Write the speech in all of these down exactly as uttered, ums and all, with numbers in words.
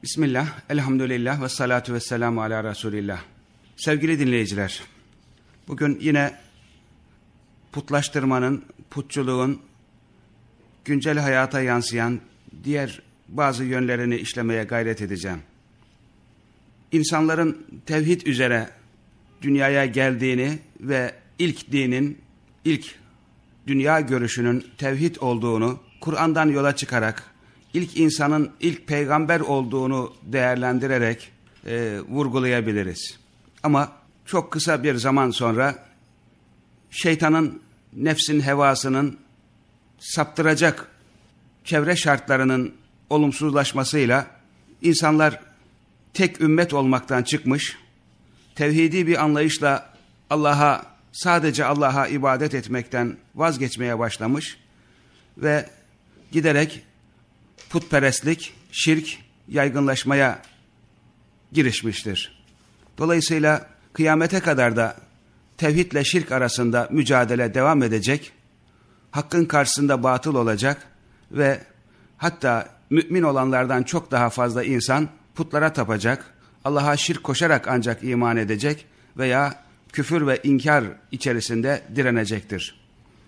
Bismillah, elhamdülillah ve salatu ve selamu ala Resulillah. Sevgili dinleyiciler, bugün yine putlaştırmanın, putçuluğun güncel hayata yansıyan diğer bazı yönlerini işlemeye gayret edeceğim. İnsanların tevhid üzere dünyaya geldiğini ve ilk dinin, ilk dünya görüşünün tevhid olduğunu Kur'an'dan yola çıkarak, ilk insanın ilk peygamber olduğunu değerlendirerek e, vurgulayabiliriz. Ama çok kısa bir zaman sonra şeytanın, nefsin hevasının saptıracak çevre şartlarının olumsuzlaşmasıyla insanlar tek ümmet olmaktan çıkmış, tevhidi bir anlayışla Allah'a, sadece Allah'a ibadet etmekten vazgeçmeye başlamış ve giderek putperestlik, şirk yaygınlaşmaya girişmiştir. Dolayısıyla kıyamete kadar da tevhidle şirk arasında mücadele devam edecek, hakkın karşısında batıl olacak ve hatta mümin olanlardan çok daha fazla insan putlara tapacak, Allah'a şirk koşarak ancak iman edecek veya küfür ve inkar içerisinde direnecektir.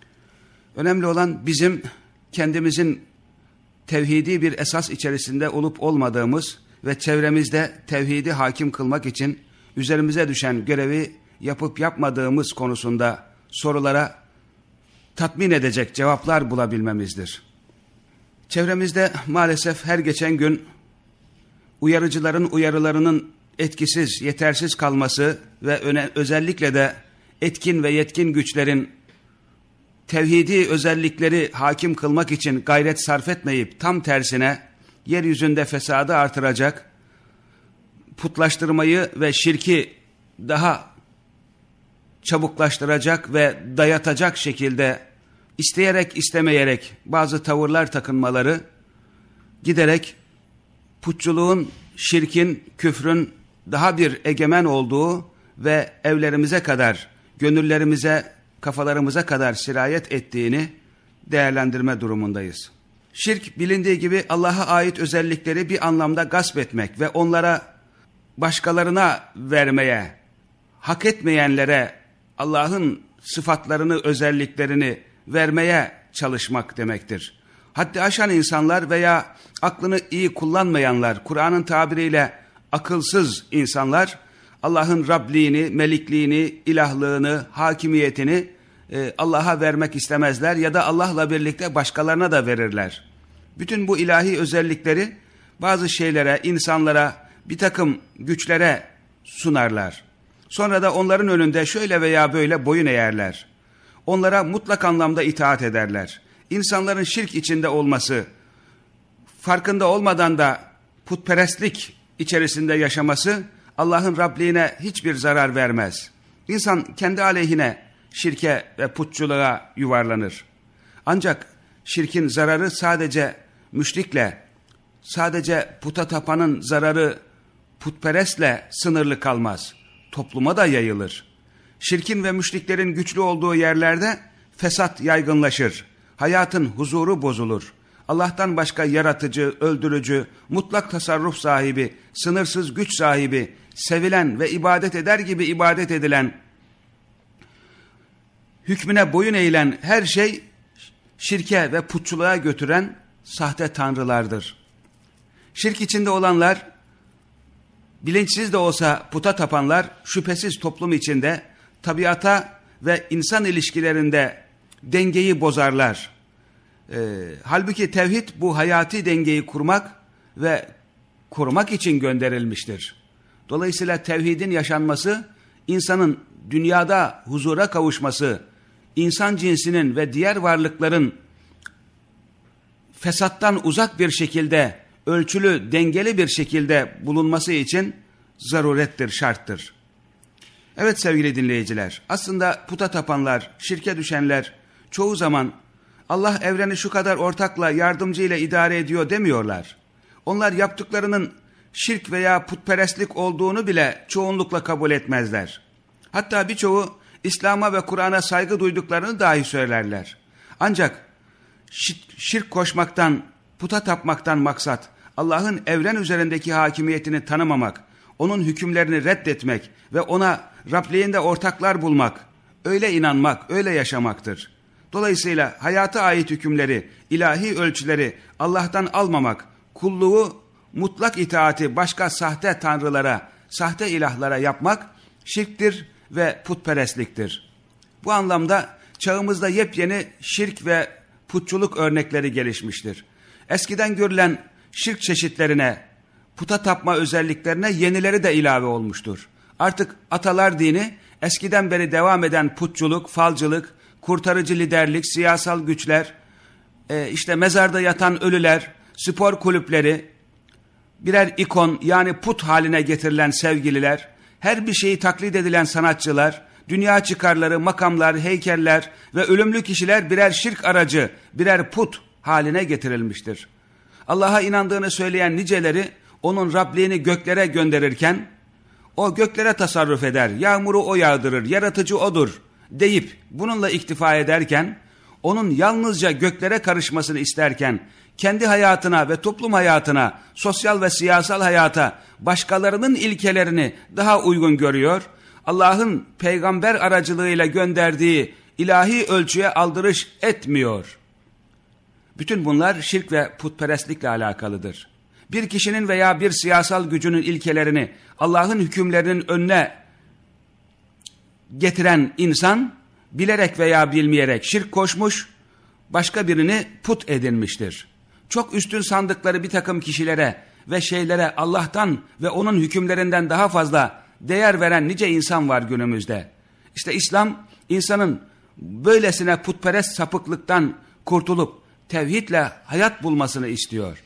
Önemli olan bizim kendimizin tevhidi bir esas içerisinde olup olmadığımız ve çevremizde tevhidi hakim kılmak için üzerimize düşen görevi yapıp yapmadığımız konusunda sorulara tatmin edecek cevaplar bulabilmemizdir. Çevremizde maalesef her geçen gün uyarıcıların uyarılarının etkisiz, yetersiz kalması ve öne, özellikle de etkin ve yetkin güçlerin tevhidi özellikleri hakim kılmak için gayret sarf etmeyip tam tersine yeryüzünde fesadı artıracak, putlaştırmayı ve şirki daha çabuklaştıracak ve dayatacak şekilde isteyerek istemeyerek bazı tavırlar takınmaları giderek putçuluğun, şirkin, küfrün daha bir egemen olduğu ve evlerimize kadar, gönüllerimize, kafalarımıza kadar sirayet ettiğini değerlendirme durumundayız. Şirk bilindiği gibi Allah'a ait özellikleri bir anlamda gasp etmek ve onlara başkalarına vermeye, hak etmeyenlere Allah'ın sıfatlarını, özelliklerini vermeye çalışmak demektir. Haddi aşan insanlar veya aklını iyi kullanmayanlar, Kur'an'ın tabiriyle akılsız insanlar, Allah'ın Rabliğini, melikliğini, ilahlığını, hakimiyetini e, Allah'a vermek istemezler ya da Allah'la birlikte başkalarına da verirler. Bütün bu ilahi özellikleri bazı şeylere, insanlara, bir takım güçlere sunarlar. Sonra da onların önünde şöyle veya böyle boyun eğerler. Onlara mutlak anlamda itaat ederler. İnsanların şirk içinde olması, farkında olmadan da putperestlik içerisinde yaşaması Allah'ın Rabliğine hiçbir zarar vermez. İnsan kendi aleyhine şirke ve putçuluğa yuvarlanır. Ancak şirkin zararı sadece müşrikle, sadece puta tapanın zararı putperestle sınırlı kalmaz. Topluma da yayılır. Şirkin ve müşriklerin güçlü olduğu yerlerde fesat yaygınlaşır. Hayatın huzuru bozulur. Allah'tan başka yaratıcı, öldürücü, mutlak tasarruf sahibi, sınırsız güç sahibi, sevilen ve ibadet eder gibi ibadet edilen, hükmüne boyun eğilen her şey şirke ve putçuluğa götüren sahte tanrılardır. Şirk içinde olanlar, bilinçsiz de olsa puta tapanlar şüphesiz toplum içinde tabiata ve insan ilişkilerinde dengeyi bozarlar. Ee, halbuki tevhid bu hayati dengeyi kurmak ve korumak için gönderilmiştir. Dolayısıyla tevhidin yaşanması, insanın dünyada huzura kavuşması, insan cinsinin ve diğer varlıkların fesattan uzak bir şekilde, ölçülü, dengeli bir şekilde bulunması için zarurettir, şarttır. Evet sevgili dinleyiciler, aslında puta tapanlar, şirke düşenler çoğu zaman Allah evreni şu kadar ortakla, yardımcıyla idare ediyor demiyorlar. Onlar yaptıklarının şirk veya putperestlik olduğunu bile çoğunlukla kabul etmezler. Hatta birçoğu İslam'a ve Kur'an'a saygı duyduklarını dahi söylerler. Ancak şirk koşmaktan, puta tapmaktan maksat Allah'ın evren üzerindeki hakimiyetini tanımamak, onun hükümlerini reddetmek ve ona Rabliğinde ortaklar bulmak, öyle inanmak, öyle yaşamaktır. Dolayısıyla hayata ait hükümleri, ilahi ölçüleri Allah'tan almamak, kulluğu, mutlak itaati başka sahte tanrılara, sahte ilahlara yapmak şirktir ve putperestliktir. Bu anlamda çağımızda yepyeni şirk ve putçuluk örnekleri gelişmiştir. Eskiden görülen şirk çeşitlerine, puta tapma özelliklerine yenileri de ilave olmuştur. Artık atalar dini, eskiden beri devam eden putçuluk, falcılık, kurtarıcı liderlik, siyasal güçler, e, işte mezarda yatan ölüler, spor kulüpleri, birer ikon yani put haline getirilen sevgililer, her bir şeyi taklit edilen sanatçılar, dünya çıkarları, makamlar, heykeller ve ölümlü kişiler birer şirk aracı, birer put haline getirilmiştir. Allah'a inandığını söyleyen niceleri onun Rabliğini göklere gönderirken, o göklere tasarruf eder, yağmuru o yağdırır, yaratıcı odur deyip bununla iktifa ederken, onun yalnızca göklere karışmasını isterken, kendi hayatına ve toplum hayatına, sosyal ve siyasal hayata başkalarının ilkelerini daha uygun görüyor, Allah'ın peygamber aracılığıyla gönderdiği ilahi ölçüye aldırış etmiyor. Bütün bunlar şirk ve putperestlikle alakalıdır. Bir kişinin veya bir siyasal gücünün ilkelerini Allah'ın hükümlerinin önüne getiren insan, bilerek veya bilmeyerek şirk koşmuş, başka birini put edinmiştir. Çok üstün sandıkları bir takım kişilere ve şeylere Allah'tan ve onun hükümlerinden daha fazla değer veren nice insan var günümüzde. İşte İslam, insanın böylesine putperest sapıklıktan kurtulup tevhidle hayat bulmasını istiyor.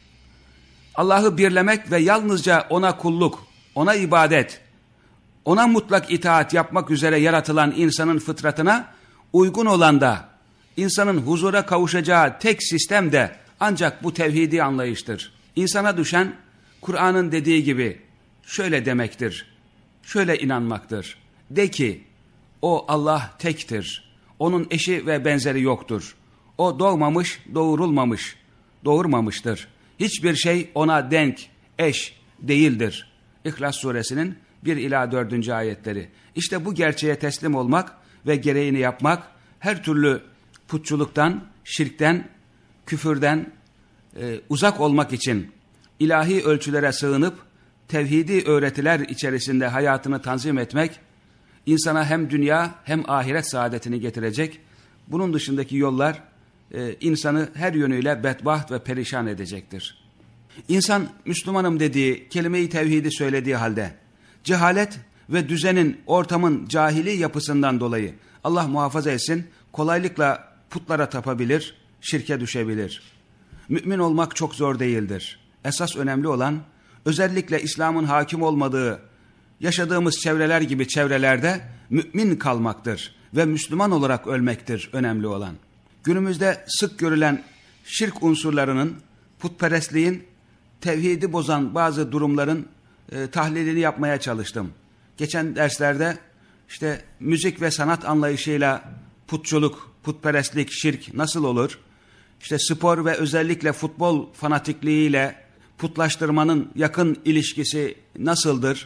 Allah'ı birlemek ve yalnızca ona kulluk, ona ibadet, ona mutlak itaat yapmak üzere yaratılan insanın fıtratına uygun olan da, insanın huzura kavuşacağı tek sistem de ancak bu tevhidi anlayıştır. İnsana düşen, Kur'an'ın dediği gibi şöyle demektir, şöyle inanmaktır. De ki, o Allah tektir, onun eşi ve benzeri yoktur. O doğmamış, doğurulmamış, doğurmamıştır. Hiçbir şey ona denk, eş değildir. İhlas suresinin bir ila dördüncü ayetleri. İşte bu gerçeğe teslim olmak ve gereğini yapmak, her türlü putçuluktan, şirkten, küfürden e, uzak olmak için ilahi ölçülere sığınıp, tevhidi öğretiler içerisinde hayatını tanzim etmek, insana hem dünya hem ahiret saadetini getirecek. Bunun dışındaki yollar e, insanı her yönüyle bedbaht ve perişan edecektir. İnsan Müslümanım dediği, kelime-i tevhidi söylediği halde, cehalet ve düzenin, ortamın cahili yapısından dolayı Allah muhafaza etsin, kolaylıkla putlara tapabilir, şirke düşebilir. Mümin olmak çok zor değildir. Esas önemli olan, özellikle İslam'ın hakim olmadığı, yaşadığımız çevreler gibi çevrelerde mümin kalmaktır ve Müslüman olarak ölmektir önemli olan. Günümüzde sık görülen şirk unsurlarının, putperestliğin, tevhidi bozan bazı durumların e, tahlilini yapmaya çalıştım. Geçen derslerde işte müzik ve sanat anlayışıyla putçuluk, putperestlik, şirk nasıl olur? İşte spor ve özellikle futbol fanatikliğiyle putlaştırmanın yakın ilişkisi nasıldır?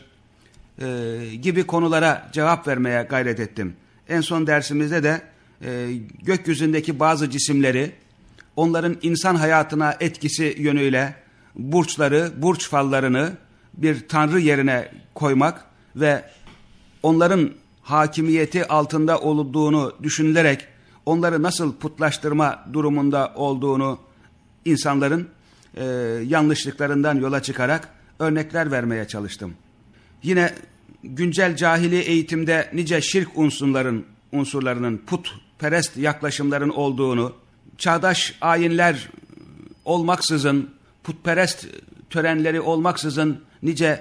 Ee, gibi konulara cevap vermeye gayret ettim. En son dersimizde de e, gökyüzündeki bazı cisimleri, onların insan hayatına etkisi yönüyle burçları, burç fallarını bir tanrı yerine koymak ve onların hakimiyeti altında olduğunu düşünülerek onları nasıl putlaştırma durumunda olduğunu insanların e, yanlışlıklarından yola çıkarak örnekler vermeye çalıştım. Yine güncel cahili eğitimde nice şirk unsurların, unsurlarının, putperest yaklaşımların olduğunu, çağdaş ayinler olmaksızın, putperest törenleri olmaksızın nice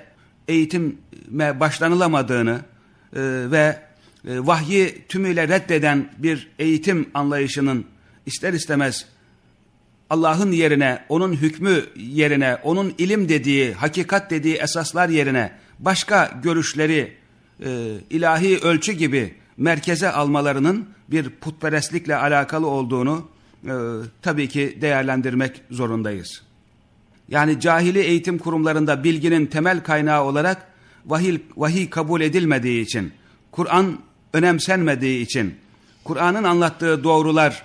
eğitime başlanılamadığını e, ve e, vahyi tümüyle reddeden bir eğitim anlayışının ister istemez Allah'ın yerine, onun hükmü yerine, onun ilim dediği, hakikat dediği esaslar yerine başka görüşleri e, ilahi ölçü gibi merkeze almalarının bir putperestlikle alakalı olduğunu e, tabii ki değerlendirmek zorundayız. Yani cahili eğitim kurumlarında bilginin temel kaynağı olarak vahiy, vahiy kabul edilmediği için, Kur'an önemsenmediği için, Kur'an'ın anlattığı doğrular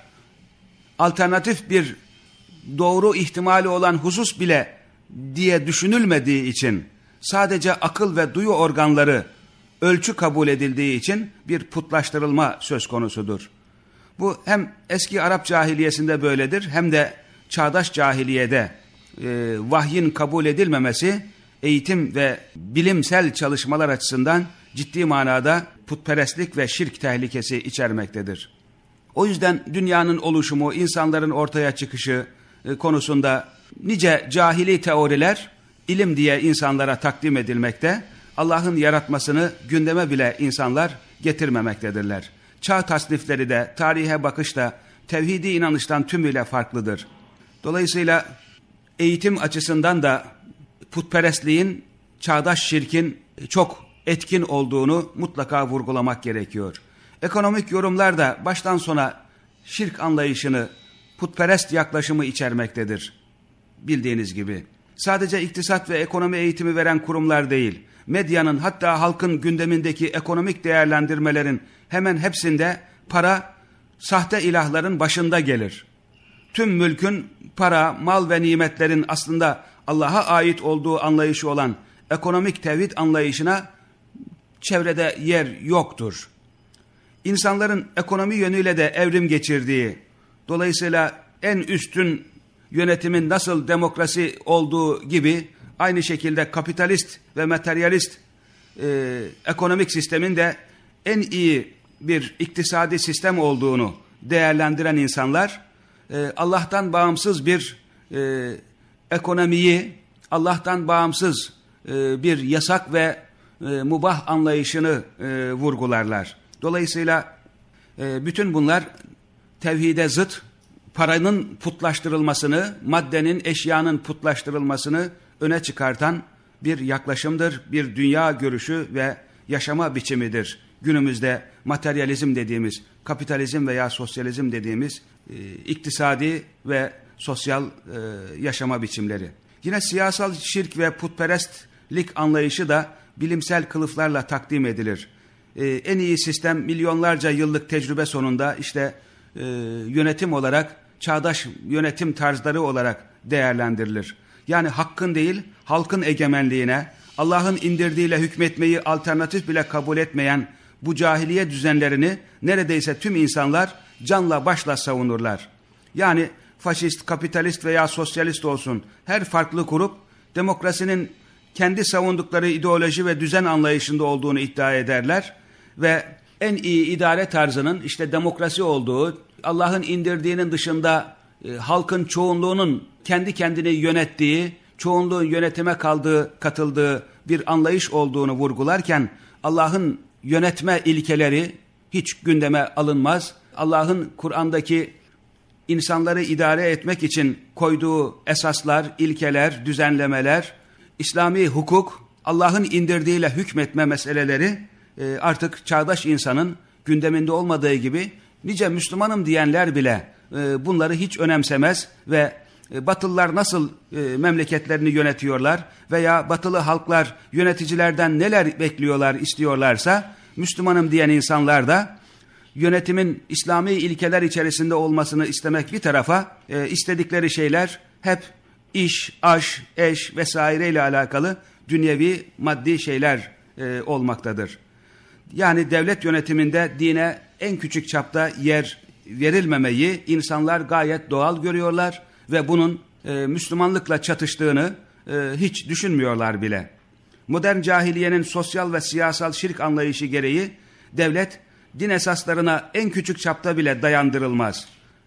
alternatif bir doğru ihtimali olan husus bile diye düşünülmediği için, sadece akıl ve duyu organları ölçü kabul edildiği için bir putlaştırılma söz konusudur. Bu hem eski Arap cahiliyesinde böyledir, hem de çağdaş cahiliyede e, vahyin kabul edilmemesi eğitim ve bilimsel çalışmalar açısından ciddi manada putperestlik ve şirk tehlikesi içermektedir. O yüzden dünyanın oluşumu, insanların ortaya çıkışı e, konusunda nice cahili teoriler ilim diye insanlara takdim edilmekte, Allah'ın yaratmasını gündeme bile insanlar getirmemektedirler. Çağ tasnifleri de, tarihe bakış da tevhidi inanıştan tümüyle farklıdır. Dolayısıyla eğitim açısından da putperestliğin, çağdaş şirkin çok etkin olduğunu mutlaka vurgulamak gerekiyor. Ekonomik yorumlar da baştan sona şirk anlayışını, putperest yaklaşımı içermektedir. Bildiğiniz gibi. Sadece iktisat ve ekonomi eğitimi veren kurumlar değil, medyanın, hatta halkın gündemindeki ekonomik değerlendirmelerin hemen hepsinde para, sahte ilahların başında gelir. Tüm mülkün, para, mal ve nimetlerin aslında Allah'a ait olduğu anlayışı olan ekonomik tevhid anlayışına çevrede yer yoktur. İnsanların ekonomi yönüyle de evrim geçirdiği, dolayısıyla en üstün yönetimin nasıl demokrasi olduğu gibi aynı şekilde kapitalist ve materyalist e, ekonomik sistemin de en iyi bir iktisadi sistem olduğunu değerlendiren insanlar, e, Allah'tan bağımsız bir e, ekonomiyi, Allah'tan bağımsız e, bir yasak ve e, mubah anlayışını e, vurgularlar. Dolayısıyla e, bütün bunlar tevhide zıt, paranın putlaştırılmasını, maddenin, eşyanın putlaştırılmasını öne çıkartan bir yaklaşımdır, bir dünya görüşü ve yaşama biçimidir. Günümüzde materyalizm dediğimiz, kapitalizm veya sosyalizm dediğimiz e, iktisadi ve sosyal e, yaşama biçimleri. Yine siyasal şirk ve putperestlik anlayışı da bilimsel kılıflarla takdim edilir. E, en iyi sistem milyonlarca yıllık tecrübe sonunda işte e, yönetim olarak, çağdaş yönetim tarzları olarak değerlendirilir. Yani hakkın değil, halkın egemenliğine, Allah'ın indirdiğiyle hükmetmeyi alternatif bile kabul etmeyen bu cahiliye düzenlerini neredeyse tüm insanlar canla başla savunurlar. Yani faşist, kapitalist veya sosyalist olsun, her farklı grup demokrasinin kendi savundukları ideoloji ve düzen anlayışında olduğunu iddia ederler ve en iyi idare tarzının işte demokrasi olduğu, Allah'ın indirdiğinin dışında e, halkın çoğunluğunun kendi kendini yönettiği, çoğunluğun yönetime kaldığı, katıldığı bir anlayış olduğunu vurgularken, Allah'ın yönetme ilkeleri hiç gündeme alınmaz. Allah'ın Kur'an'daki insanları idare etmek için koyduğu esaslar, ilkeler, düzenlemeler, İslami hukuk, Allah'ın indirdiğiyle hükmetme meseleleri e, artık çağdaş insanın gündeminde olmadığı gibi nice Müslümanım diyenler bile e, bunları hiç önemsemez ve e, Batılılar nasıl e, memleketlerini yönetiyorlar veya Batılı halklar yöneticilerden neler bekliyorlar, istiyorlarsa Müslümanım diyen insanlar da yönetimin İslami ilkeler içerisinde olmasını istemek bir tarafa, e, istedikleri şeyler hep iş, aş, eş vesaire ile alakalı dünyevi maddi şeyler e, olmaktadır. Yani devlet yönetiminde dine en küçük çapta yer verilmemeyi insanlar gayet doğal görüyorlar ve bunun e, Müslümanlıkla çatıştığını e, hiç düşünmüyorlar bile. Modern cahiliyenin sosyal ve siyasal şirk anlayışı gereği devlet din esaslarına en küçük çapta bile dayandırılmaz.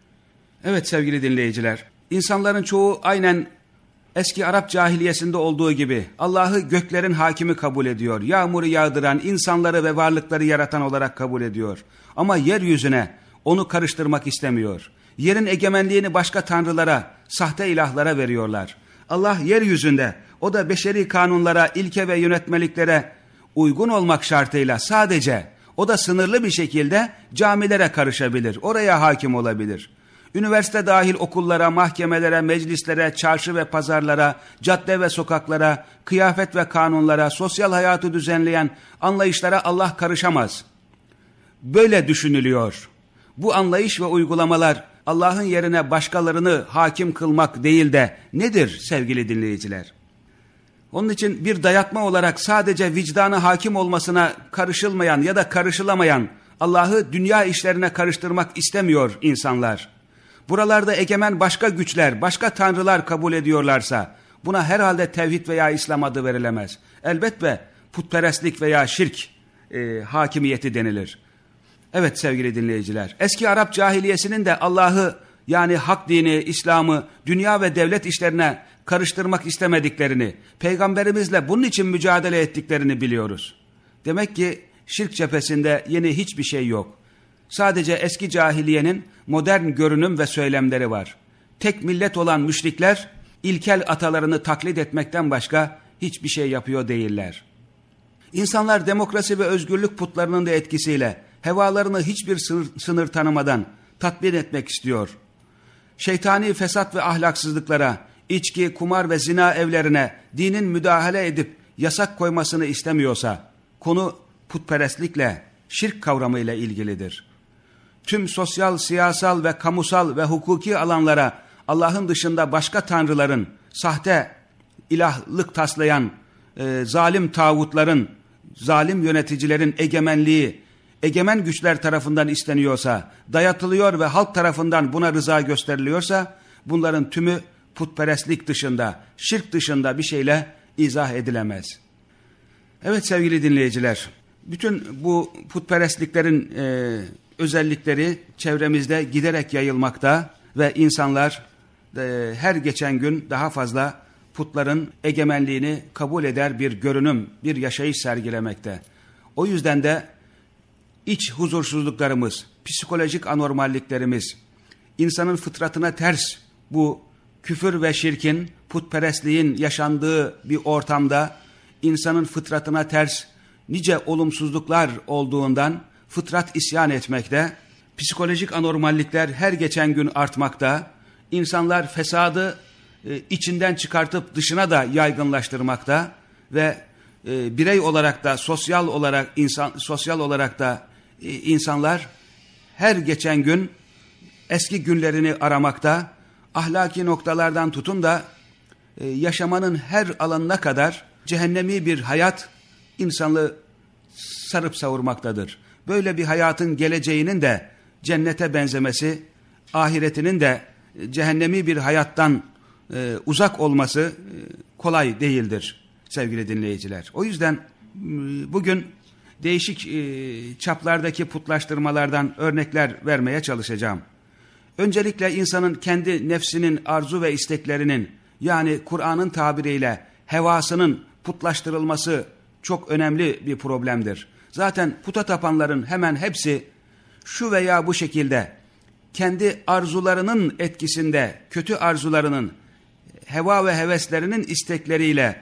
Evet sevgili dinleyiciler, insanların çoğu aynen eski Arap cahiliyesinde olduğu gibi Allah'ı göklerin hakimi kabul ediyor. Yağmuru yağdıran, insanları ve varlıkları yaratan olarak kabul ediyor. Ama yeryüzüne onu karıştırmak istemiyor. Yerin egemenliğini başka tanrılara, sahte ilahlara veriyorlar. Allah yeryüzünde, o da beşeri kanunlara, ilke ve yönetmeliklere uygun olmak şartıyla sadece, o da sınırlı bir şekilde camilere karışabilir, oraya hakim olabilir. Üniversite dahil okullara, mahkemelere, meclislere, çarşı ve pazarlara, cadde ve sokaklara, kıyafet ve kanunlara, sosyal hayatı düzenleyen anlayışlara Allah karışamaz. Böyle düşünülüyor. Bu anlayış ve uygulamalar Allah'ın yerine başkalarını hakim kılmak değil de nedir sevgili dinleyiciler? Onun için bir dayatma olarak sadece vicdanı hakim olmasına karışılmayan ya da karışılamayan Allah'ı dünya işlerine karıştırmak istemiyor insanlar. Buralarda egemen başka güçler, başka tanrılar kabul ediyorlarsa buna herhalde tevhid veya İslam adı verilemez. Elbette putperestlik veya şirk e, hakimiyeti denilir. Evet sevgili dinleyiciler, eski Arap cahiliyesinin de Allah'ı yani hak dini, İslam'ı dünya ve devlet işlerine karıştırmak istemediklerini, peygamberimizle bunun için mücadele ettiklerini biliyoruz. Demek ki şirk cephesinde yeni hiçbir şey yok. Sadece eski cahiliyenin modern görünüm ve söylemleri var. Tek millet olan müşrikler ilkel atalarını taklit etmekten başka hiçbir şey yapıyor değiller. İnsanlar demokrasi ve özgürlük putlarının da etkisiyle hevalarını hiçbir sınır, sınır tanımadan tatmin etmek istiyor. Şeytani fesat ve ahlaksızlıklara, içki, kumar ve zina evlerine dinin müdahale edip yasak koymasını istemiyorsa konu putperestlikle, şirk kavramıyla ilgilidir. Tüm sosyal, siyasal ve kamusal ve hukuki alanlara Allah'ın dışında başka tanrıların, sahte ilahlık taslayan e, zalim tağutların, zalim yöneticilerin egemenliği, egemen güçler tarafından isteniyorsa, dayatılıyor ve halk tarafından buna rıza gösteriliyorsa, bunların tümü putperestlik dışında, şirk dışında bir şeyle izah edilemez. Evet sevgili dinleyiciler, bütün bu putperestliklerin e, özellikleri çevremizde giderek yayılmakta ve insanlar e, her geçen gün daha fazla putların egemenliğini kabul eder bir görünüm, bir yaşayış sergilemekte. O yüzden de iç huzursuzluklarımız, psikolojik anormalliklerimiz, insanın fıtratına ters bu küfür ve şirkin, putperestliğin yaşandığı bir ortamda insanın fıtratına ters nice olumsuzluklar olduğundan fıtrat isyan etmekte, psikolojik anormallikler her geçen gün artmakta, insanlar fesadı e, içinden çıkartıp dışına da yaygınlaştırmakta ve e, birey olarak da sosyal olarak insan sosyal olarak da e, insanlar her geçen gün eski günlerini aramakta, ahlaki noktalardan tutun da e, yaşamanın her alanına kadar cehennemi bir hayat insanlığı sarıp savurmaktadır. Böyle bir hayatın geleceğinin de cennete benzemesi, ahiretinin de cehennemi bir hayattan e, uzak olması e, kolay değildir sevgili dinleyiciler. O yüzden e, bugün değişik e, çaplardaki putlaştırmalardan örnekler vermeye çalışacağım. Öncelikle insanın kendi nefsinin arzu ve isteklerinin yani Kur'an'ın tabiriyle hevasının putlaştırılması çok önemli bir problemdir. Zaten puta tapanların hemen hepsi şu veya bu şekilde kendi arzularının etkisinde, kötü arzularının, heva ve heveslerinin istekleriyle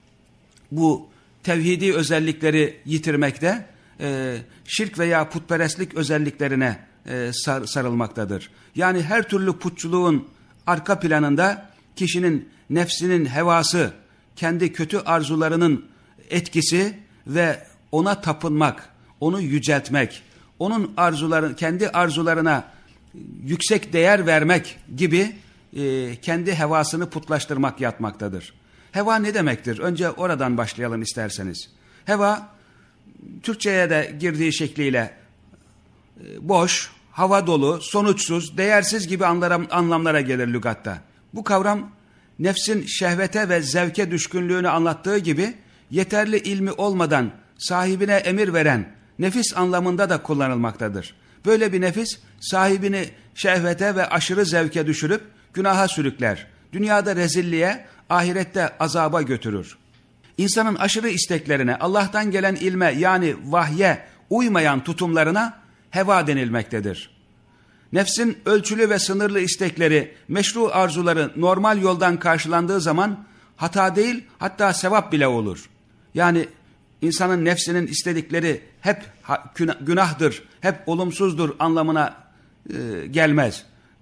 bu tevhidi özellikleri yitirmekte, e, şirk veya putperestlik özelliklerine e, sar, sarılmaktadır. Yani her türlü putçuluğun arka planında kişinin nefsinin hevası, kendi kötü arzularının etkisi ve ona tapınmak, onu yüceltmek, onun arzuları, kendi arzularına yüksek değer vermek gibi e, kendi hevasını putlaştırmak yatmaktadır. Heva ne demektir? Önce oradan başlayalım isterseniz. Heva, Türkçe'ye de girdiği şekliyle e, boş, hava dolu, sonuçsuz, değersiz gibi anlam, anlamlara gelir lügatta. Bu kavram nefsin şehvete ve zevke düşkünlüğünü anlattığı gibi yeterli ilmi olmadan sahibine emir veren nefis anlamında da kullanılmaktadır. Böyle bir nefis sahibini şehvete ve aşırı zevke düşürüp günaha sürükler. Dünyada rezilliğe, ahirette azaba götürür. İnsanın aşırı isteklerine, Allah'tan gelen ilme yani vahye uymayan tutumlarına heva denilmektedir. Nefsin ölçülü ve sınırlı istekleri, meşru arzuları normal yoldan karşılandığı zaman hata değil hatta sevap bile olur. Yani insanın nefsinin istedikleri hep günahdır, hep olumsuzdur anlamına e, gelmez.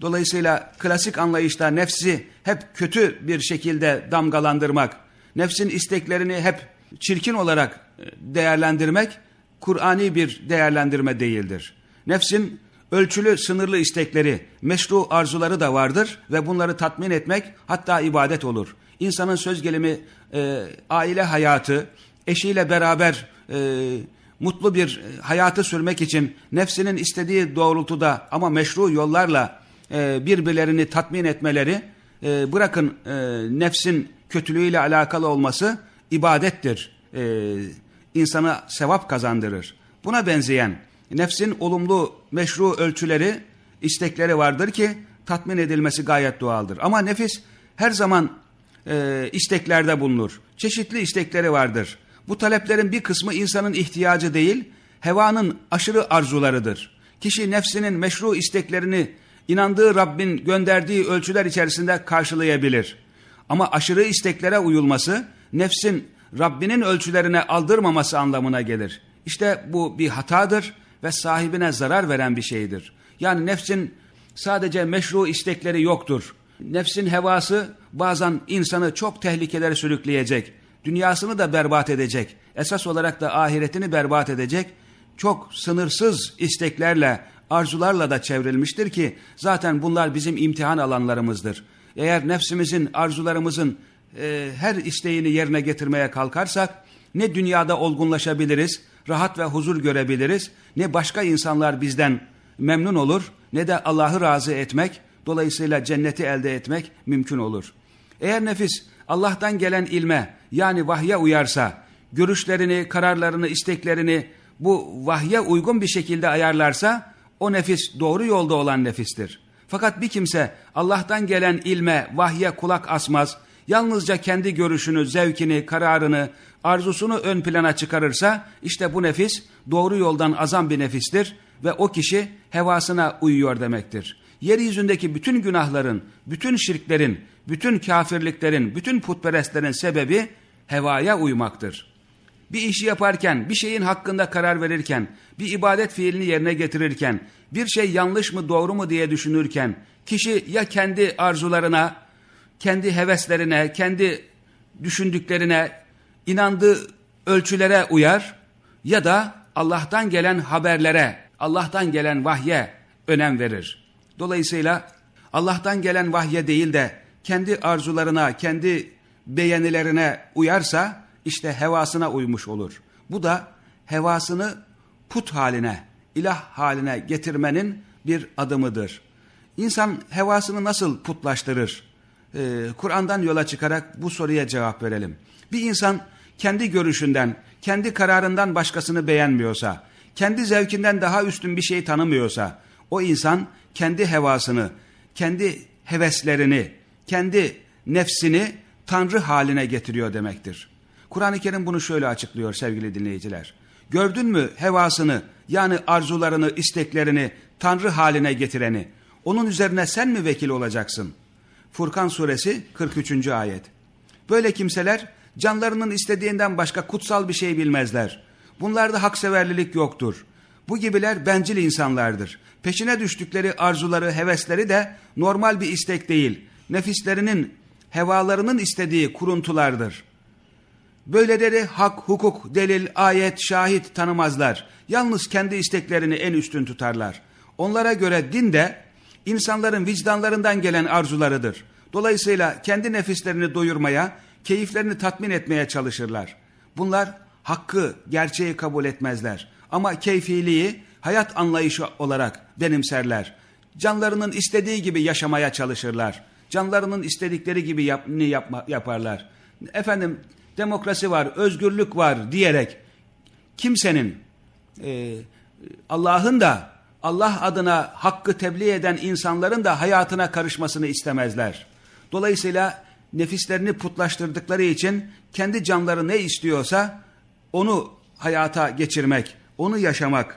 Dolayısıyla klasik anlayışta nefsi hep kötü bir şekilde damgalandırmak, nefsin isteklerini hep çirkin olarak değerlendirmek, Kur'ani bir değerlendirme değildir. Nefsin ölçülü, sınırlı istekleri, meşru arzuları da vardır ve bunları tatmin etmek hatta ibadet olur. İnsanın söz gelimi e, aile hayatı, eşiyle beraber e, mutlu bir hayatı sürmek için nefsinin istediği doğrultuda ama meşru yollarla e, birbirlerini tatmin etmeleri, e, bırakın e, nefsin kötülüğüyle alakalı olması ibadettir. E, insana sevap kazandırır. Buna benzeyen nefsin olumlu meşru ölçüleri, istekleri vardır ki tatmin edilmesi gayet doğaldır. Ama nefis her zaman e, isteklerde bulunur. Çeşitli istekleri vardır. Bu taleplerin bir kısmı insanın ihtiyacı değil, hevanın aşırı arzularıdır. Kişi nefsinin meşru isteklerini inandığı Rabbin gönderdiği ölçüler içerisinde karşılayabilir. Ama aşırı isteklere uyulması, nefsin Rabbinin ölçülerine aldırmaması anlamına gelir. İşte bu bir hatadır ve sahibine zarar veren bir şeydir. Yani nefsin sadece meşru istekleri yoktur. Nefsin hevası bazen insanı çok tehlikelere sürükleyecek. Dünyasını da berbat edecek. Esas olarak da ahiretini berbat edecek. Çok sınırsız isteklerle, arzularla da çevrilmiştir ki zaten bunlar bizim imtihan alanlarımızdır. Eğer nefsimizin, arzularımızın e, her isteğini yerine getirmeye kalkarsak ne dünyada olgunlaşabiliriz, rahat ve huzur görebiliriz, ne başka insanlar bizden memnun olur, ne de Allah'ı razı etmek, dolayısıyla cenneti elde etmek mümkün olur. Eğer nefis Allah'tan gelen ilme, yani vahye uyarsa, görüşlerini, kararlarını, isteklerini bu vahye uygun bir şekilde ayarlarsa, o nefis doğru yolda olan nefistir. Fakat bir kimse Allah'tan gelen ilme, vahye kulak asmaz, yalnızca kendi görüşünü, zevkini, kararını, arzusunu ön plana çıkarırsa, işte bu nefis doğru yoldan azan bir nefistir ve o kişi hevasına uyuyor demektir. Yeryüzündeki bütün günahların, bütün şirklerin, bütün kafirliklerin, bütün putperestlerin sebebi hevaya uymaktır. Bir işi yaparken, bir şeyin hakkında karar verirken, bir ibadet fiilini yerine getirirken, bir şey yanlış mı doğru mu diye düşünürken, kişi ya kendi arzularına, kendi heveslerine, kendi düşündüklerine, inandığı ölçülere uyar ya da Allah'tan gelen haberlere, Allah'tan gelen vahye önem verir. Dolayısıyla Allah'tan gelen vahye değil de kendi arzularına, kendi beğenilerine uyarsa işte hevasına uymuş olur. Bu da hevasını put haline, ilah haline getirmenin bir adımıdır. İnsan hevasını nasıl putlaştırır? Ee, Kur'an'dan yola çıkarak bu soruya cevap verelim. Bir insan kendi görüşünden, kendi kararından başkasını beğenmiyorsa, kendi zevkinden daha üstün bir şey tanımıyorsa, o insan kendi hevasını, kendi heveslerini, kendi nefsini Tanrı haline getiriyor demektir. Kur'an-ı Kerim bunu şöyle açıklıyor sevgili dinleyiciler. Gördün mü hevasını, yani arzularını, isteklerini Tanrı haline getireni, onun üzerine sen mi vekil olacaksın? Furkan suresi kırk üçüncü ayet. Böyle kimseler canlarının istediğinden başka kutsal bir şey bilmezler. Bunlarda hakseverlilik yoktur. Bu gibiler bencil insanlardır. Peşine düştükleri arzuları, hevesleri de normal bir istek değil, nefislerinin, hevalarının istediği kuruntulardır. Böyleleri hak, hukuk, delil, ayet, şahit tanımazlar. Yalnız kendi isteklerini en üstün tutarlar. Onlara göre din de insanların vicdanlarından gelen arzularıdır. Dolayısıyla kendi nefislerini doyurmaya, keyiflerini tatmin etmeye çalışırlar. Bunlar hakkı, gerçeği kabul etmezler. Ama keyfiliği hayat anlayışı olarak benimserler. Canlarının istediği gibi yaşamaya çalışırlar. Canlarının istedikleri gibi yap, yapma, yaparlar. Efendim demokrasi var, özgürlük var diyerek kimsenin e, Allah'ın da Allah adına hakkı tebliğ eden insanların da hayatına karışmasını istemezler. Dolayısıyla nefislerini putlaştırdıkları için kendi canları ne istiyorsa onu hayata geçirmek, onu yaşamak,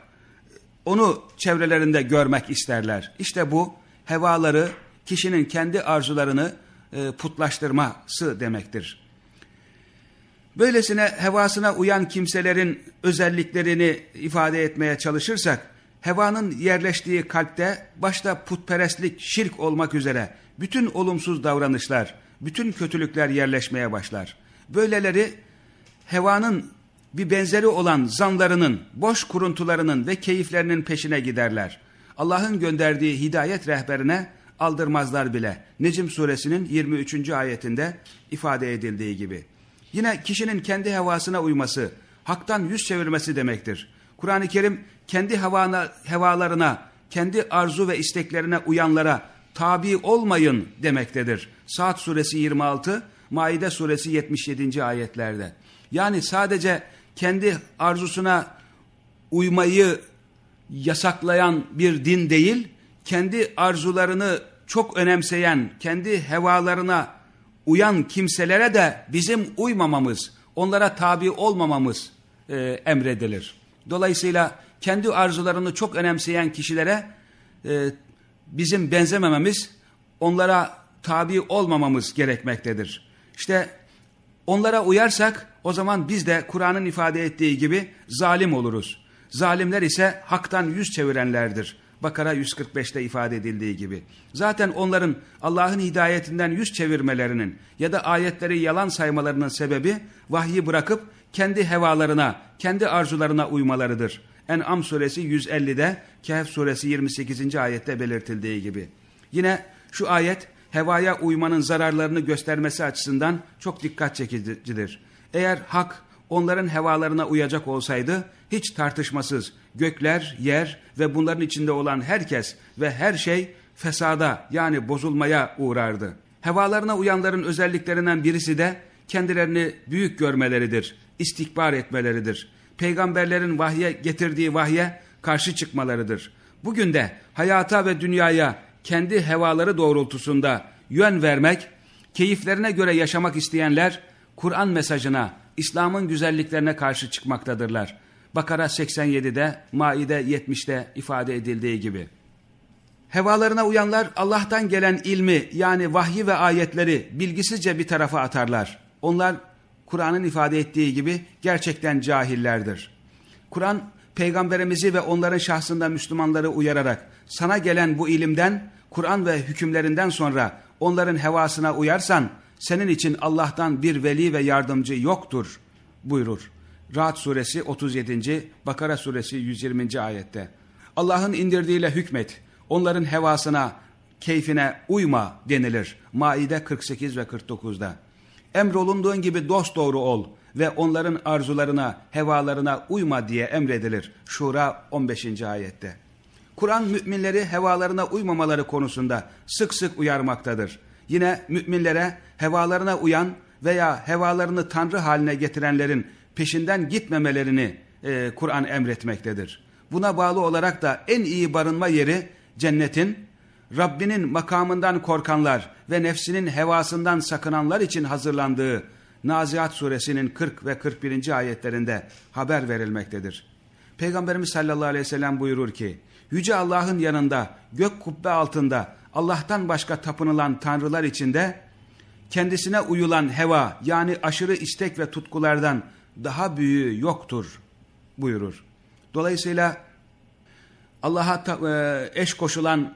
onu çevrelerinde görmek isterler. İşte bu hevaları, kişinin kendi arzularını e, putlaştırması demektir. Böylesine hevasına uyan kimselerin özelliklerini ifade etmeye çalışırsak, hevanın yerleştiği kalpte başta putperestlik, şirk olmak üzere bütün olumsuz davranışlar, bütün kötülükler yerleşmeye başlar. Böyleleri hevanın bir benzeri olan zanlarının, boş kuruntularının ve keyiflerinin peşine giderler. Allah'ın gönderdiği hidayet rehberine aldırmazlar bile. Necm suresinin yirmi üçüncü ayetinde ifade edildiği gibi. Yine kişinin kendi hevasına uyması, haktan yüz çevirmesi demektir. Kur'an-ı Kerim kendi hevana, hevalarına, kendi arzu ve isteklerine uyanlara tabi olmayın demektedir. Saat suresi yirmi altı, Maide suresi yetmiş yedinci ayetlerde. Yani sadece kendi arzusuna uymayı yasaklayan bir din değil, kendi arzularını çok önemseyen, kendi hevalarına uyan kimselere de bizim uymamamız, onlara tabi olmamamız e, emredilir. Dolayısıyla kendi arzularını çok önemseyen kişilere e, bizim benzemememiz, onlara tabi olmamamız gerekmektedir. İşte onlara uyarsak o zaman biz de Kur'an'ın ifade ettiği gibi zalim oluruz. Zalimler ise haktan yüz çevirenlerdir. Bakara yüz kırk beşte ifade edildiği gibi. Zaten onların Allah'ın hidayetinden yüz çevirmelerinin ya da ayetleri yalan saymalarının sebebi vahyi bırakıp kendi hevalarına, kendi arzularına uymalarıdır. En'am suresi yüz ellide, Kehf suresi yirmi sekizinci ayette belirtildiği gibi. Yine şu ayet hevaya uymanın zararlarını göstermesi açısından çok dikkat çekicidir. Eğer hak onların hevalarına uyacak olsaydı hiç tartışmasız gökler, yer ve bunların içinde olan herkes ve her şey fesada yani bozulmaya uğrardı. Hevalarına uyanların özelliklerinden birisi de kendilerini büyük görmeleridir, istikbar etmeleridir. Peygamberlerin vahye getirdiği vahye karşı çıkmalarıdır. Bugün de hayata ve dünyaya kendi hevaları doğrultusunda yön vermek, keyiflerine göre yaşamak isteyenler Kur'an mesajına, İslam'ın güzelliklerine karşı çıkmaktadırlar. Bakara seksen yedide, Maide yetmişte ifade edildiği gibi. Hevalarına uyanlar Allah'tan gelen ilmi yani vahyi ve ayetleri bilgisizce bir tarafa atarlar. Onlar Kur'an'ın ifade ettiği gibi gerçekten cahillerdir. Kur'an peygamberimizi ve onların şahsında Müslümanları uyararak sana gelen bu ilimden, Kur'an ve hükümlerinden sonra onların hevasına uyarsan senin için Allah'tan bir veli ve yardımcı yoktur buyurur. Ra'd suresi otuz yedinci. Bakara suresi yüz yirminci ayette. Allah'ın indirdiğiyle hükmet, onların hevasına, keyfine uyma denilir. Maide kırk sekiz ve kırk dokuzda. Emrolunduğun gibi dosdoğru ol ve onların arzularına, hevalarına uyma diye emredilir. Şura on beşinci ayette. Kur'an müminleri hevalarına uymamaları konusunda sık sık uyarmaktadır. Yine müminlere hevalarına uyan veya hevalarını Tanrı haline getirenlerin peşinden gitmemelerini e, Kur'an emretmektedir. Buna bağlı olarak da en iyi barınma yeri cennetin, Rabbinin makamından korkanlar ve nefsinin hevasından sakınanlar için hazırlandığı Naziat suresinin kırk ve kırk birinci ayetlerinde haber verilmektedir. Peygamberimiz sallallahu aleyhi ve sellem buyurur ki, Yüce Allah'ın yanında gök kubbe altında Allah'tan başka tapınılan tanrılar içinde kendisine uyulan heva yani aşırı istek ve tutkulardan daha büyüğü yoktur buyurur. Dolayısıyla Allah'a eş koşulan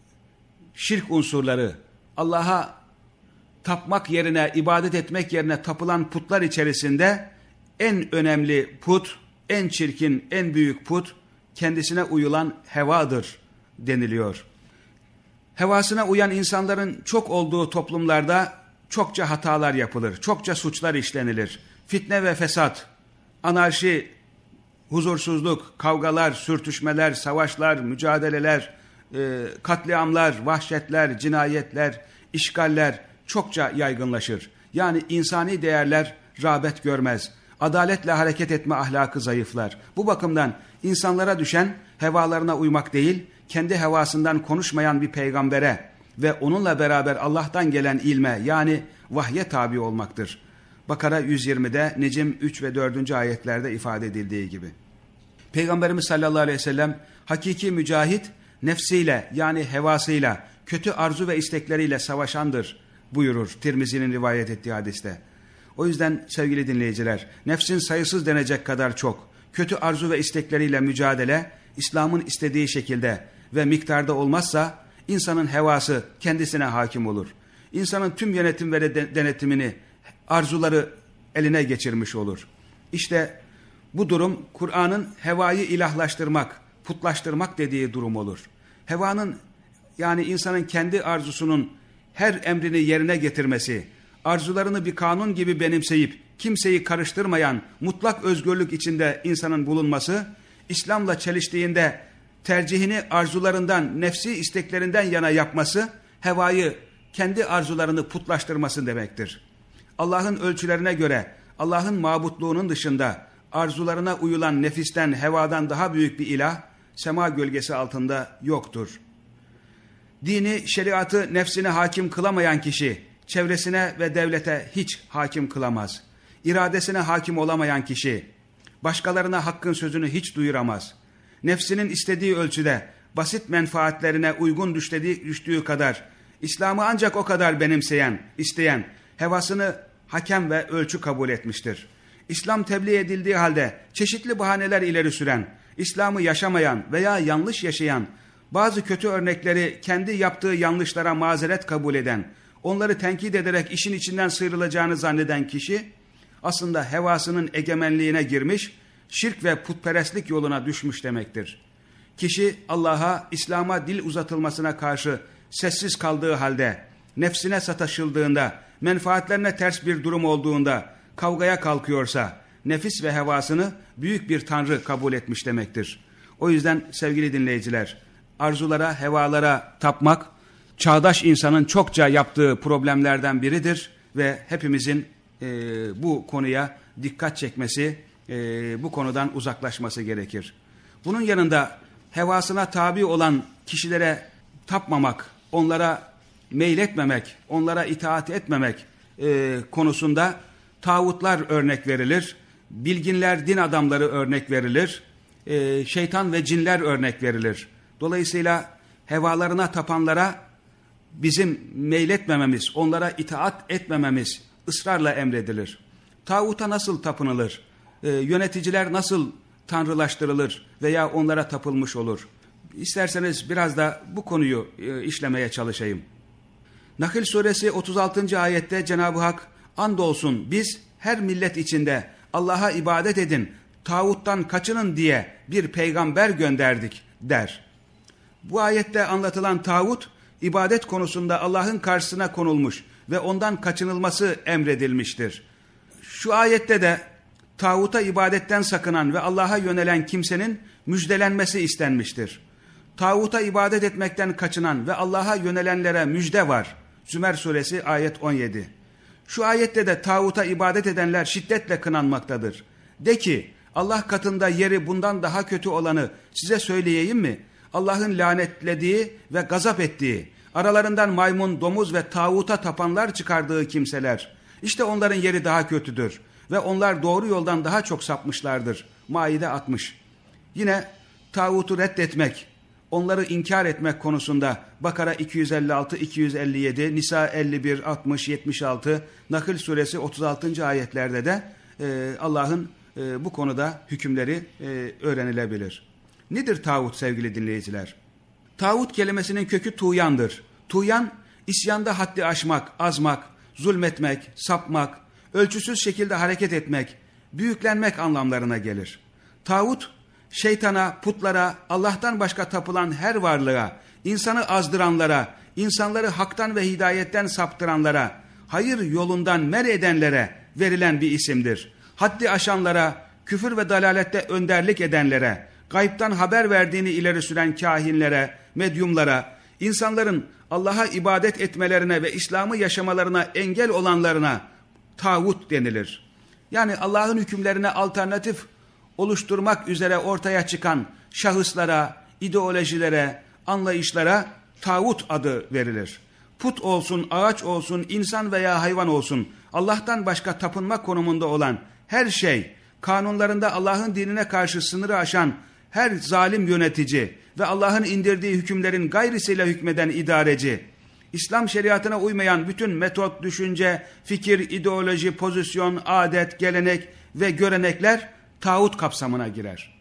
şirk unsurları, Allah'a tapmak yerine, ibadet etmek yerine tapılan putlar içerisinde en önemli put, en çirkin, en büyük put kendisine uyulan hevadır deniliyor. Hevasına uyan insanların çok olduğu toplumlarda çokça hatalar yapılır, çokça suçlar işlenilir. Fitne ve fesat, anarşi, huzursuzluk, kavgalar, sürtüşmeler, savaşlar, mücadeleler, e, katliamlar, vahşetler, cinayetler, işgaller çokça yaygınlaşır. Yani insani değerler rağbet görmez. Adaletle hareket etme ahlakı zayıflar. Bu bakımdan insanlara düşen hevalarına uymak değil, kendi hevasından konuşmayan bir peygambere ve onunla beraber Allah'tan gelen ilme yani vahye tabi olmaktır. Bakara yüz yirmide, Necm üç ve dördüncü ayetlerde ifade edildiği gibi. Peygamberimiz sallallahu aleyhi ve sellem hakiki mücahit nefsiyle yani hevasıyla, kötü arzu ve istekleriyle savaşandır buyurur Tirmizi'nin rivayet ettiği hadiste. O yüzden sevgili dinleyiciler, nefsin sayısız denecek kadar çok, kötü arzu ve istekleriyle mücadele, İslam'ın istediği şekilde ve miktarda olmazsa insanın hevası kendisine hakim olur. İnsanın tüm yönetim ve denetimini arzuları eline geçirmiş olur. İşte bu durum Kur'an'ın hevayı ilahlaştırmak, putlaştırmak dediği durum olur. Hevanın yani insanın kendi arzusunun her emrini yerine getirmesi, arzularını bir kanun gibi benimseyip kimseyi karıştırmayan mutlak özgürlük içinde insanın bulunması, İslam'la çeliştiğinde tercihini arzularından, nefsi isteklerinden yana yapması, hevayı, kendi arzularını putlaştırması demektir. Allah'ın ölçülerine göre, Allah'ın mabutluğunun dışında arzularına uyulan nefisten, hevadan daha büyük bir ilah, sema gölgesi altında yoktur. Dini, şeriatı nefsine hakim kılamayan kişi, çevresine ve devlete hiç hakim kılamaz. İradesine hakim olamayan kişi, başkalarına hakkın sözünü hiç duyuramaz. Nefsinin istediği ölçüde, basit menfaatlerine uygun düştüğü, düştüğü kadar, İslam'ı ancak o kadar benimseyen, isteyen, hevasını hakem ve ölçü kabul etmiştir. İslam tebliğ edildiği halde çeşitli bahaneler ileri süren, İslam'ı yaşamayan veya yanlış yaşayan, bazı kötü örnekleri kendi yaptığı yanlışlara mazeret kabul eden, onları tenkit ederek işin içinden sıyrılacağını zanneden kişi, aslında hevasının egemenliğine girmiş, şirk ve putperestlik yoluna düşmüş demektir. Kişi Allah'a, İslam'a dil uzatılmasına karşı sessiz kaldığı halde, nefsine sataşıldığında, menfaatlerine ters bir durum olduğunda kavgaya kalkıyorsa, nefis ve hevasını büyük bir tanrı kabul etmiş demektir. O yüzden sevgili dinleyiciler, arzulara, hevalara tapmak, çağdaş insanın çokça yaptığı problemlerden biridir ve hepimizin e, bu konuya dikkat çekmesi, e, bu konudan uzaklaşması gerekir. Bunun yanında hevasına tabi olan kişilere tapmamak, onlara meyletmemek, onlara itaat etmemek e, konusunda tağutlar örnek verilir, bilginler, din adamları örnek verilir, e, şeytan ve cinler örnek verilir. Dolayısıyla hevalarına tapanlara bizim meyletmememiz, onlara itaat etmememiz ısrarla emredilir. Tağuta nasıl tapınılır? E, yöneticiler nasıl tanrılaştırılır veya onlara tapılmış olur? İsterseniz biraz da bu konuyu e, işlemeye çalışayım. Nahl suresi otuz altıncı ayette Cenab-ı Hak, andolsun biz her millet içinde Allah'a ibadet edin, tağuttan kaçının diye bir peygamber gönderdik der. Bu ayette anlatılan tağut, ibadet konusunda Allah'ın karşısına konulmuş ve ondan kaçınılması emredilmiştir. Şu ayette de tağuta ibadetten sakınan ve Allah'a yönelen kimsenin müjdelenmesi istenmiştir. Tağuta ibadet etmekten kaçınan ve Allah'a yönelenlere müjde var. Zümer suresi ayet on yedi. Şu ayette de tağuta ibadet edenler şiddetle kınanmaktadır. De ki, Allah katında yeri bundan daha kötü olanı size söyleyeyim mi? Allah'ın lanetlediği ve gazap ettiği, aralarından maymun, domuz ve tağuta tapanlar çıkardığı kimseler. İşte onların yeri daha kötüdür ve onlar doğru yoldan daha çok sapmışlardır. Maide altmış. Yine tağutu reddetmek, onları inkar etmek konusunda Bakara iki yüz elli altı iki yüz elli yedi, Nisa elli bir altmış yetmiş altı, Nahl suresi otuz altıncı ayetlerde de e, Allah'ın e, bu konuda hükümleri e, öğrenilebilir. Nedir tağut sevgili dinleyiciler? Tağut kelimesinin kökü tuğyandır. Tuğyan, isyanda haddi aşmak, azmak, zulmetmek, sapmak, ölçüsüz şekilde hareket etmek, büyüklenmek anlamlarına gelir. Tağut, şeytana, putlara, Allah'tan başka tapılan her varlığa, insanı azdıranlara, insanları haktan ve hidayetten saptıranlara, hayır yolundan mer edenlere verilen bir isimdir. Haddi aşanlara, küfür ve dalalette önderlik edenlere, gaybtan haber verdiğini ileri süren kahinlere, medyumlara, insanların Allah'a ibadet etmelerine ve İslam'ı yaşamalarına engel olanlarına tağut denilir. Yani Allah'ın hükümlerine alternatif oluşturmak üzere ortaya çıkan şahıslara, ideolojilere, anlayışlara tağut adı verilir. Put olsun, ağaç olsun, insan veya hayvan olsun, Allah'tan başka tapınma konumunda olan her şey, kanunlarında Allah'ın dinine karşı sınırı aşan her zalim yönetici ve Allah'ın indirdiği hükümlerin gayrisiyle hükmeden idareci, İslam şeriatına uymayan bütün metot, düşünce, fikir, ideoloji, pozisyon, adet, gelenek ve görenekler tağut kapsamına girer.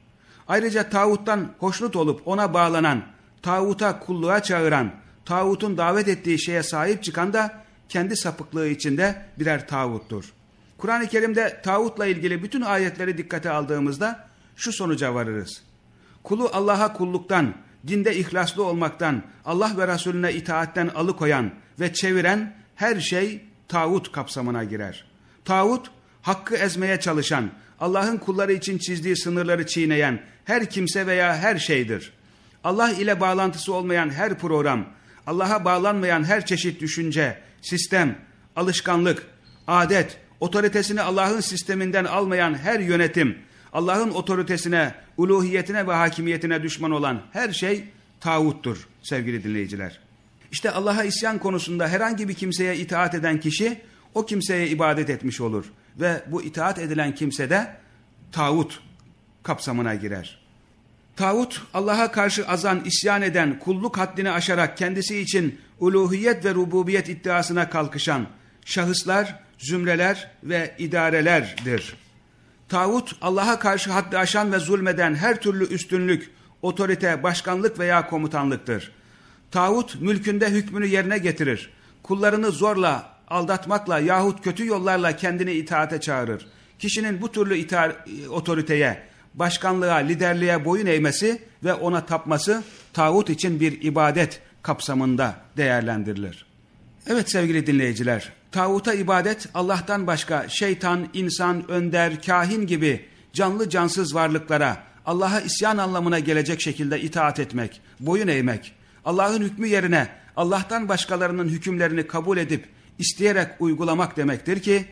Ayrıca tağuttan hoşnut olup ona bağlanan, tağuta kulluğa çağıran, tağutun davet ettiği şeye sahip çıkan da kendi sapıklığı içinde birer tağuttur. Kur'an-ı Kerim'de tağutla ilgili bütün ayetleri dikkate aldığımızda şu sonuca varırız. Kulu Allah'a kulluktan, dinde ihlaslı olmaktan, Allah ve Resulüne itaatten alıkoyan ve çeviren her şey tağut kapsamına girer. Tağut, hakkı ezmeye çalışan, Allah'ın kulları için çizdiği sınırları çiğneyen her kimse veya her şeydir. Allah ile bağlantısı olmayan her program, Allah'a bağlanmayan her çeşit düşünce, sistem, alışkanlık, adet, otoritesini Allah'ın sisteminden almayan her yönetim, Allah'ın otoritesine, uluhiyetine ve hakimiyetine düşman olan her şey tağuttur sevgili dinleyiciler. İşte Allah'a isyan konusunda herhangi bir kimseye itaat eden kişi o kimseye ibadet etmiş olur. Ve bu itaat edilen kimse de tağut kapsamına girer. Tağut, Allah'a karşı azan, isyan eden, kulluk haddini aşarak kendisi için uluhiyet ve rububiyet iddiasına kalkışan şahıslar, zümreler ve idarelerdir. Tağut, Allah'a karşı haddi aşan ve zulmeden her türlü üstünlük, otorite, başkanlık veya komutanlıktır. Tağut, mülkünde hükmünü yerine getirir. Kullarını zorla, aldatmakla yahut kötü yollarla kendini itaate çağırır. Kişinin bu türlü ita- otoriteye, başkanlığa, liderliğe boyun eğmesi ve ona tapması tağut için bir ibadet kapsamında değerlendirilir. Evet sevgili dinleyiciler, tağuta ibadet Allah'tan başka şeytan, insan, önder, kahin gibi canlı cansız varlıklara Allah'a isyan anlamına gelecek şekilde itaat etmek, boyun eğmek, Allah'ın hükmü yerine Allah'tan başkalarının hükümlerini kabul edip isteyerek uygulamak demektir ki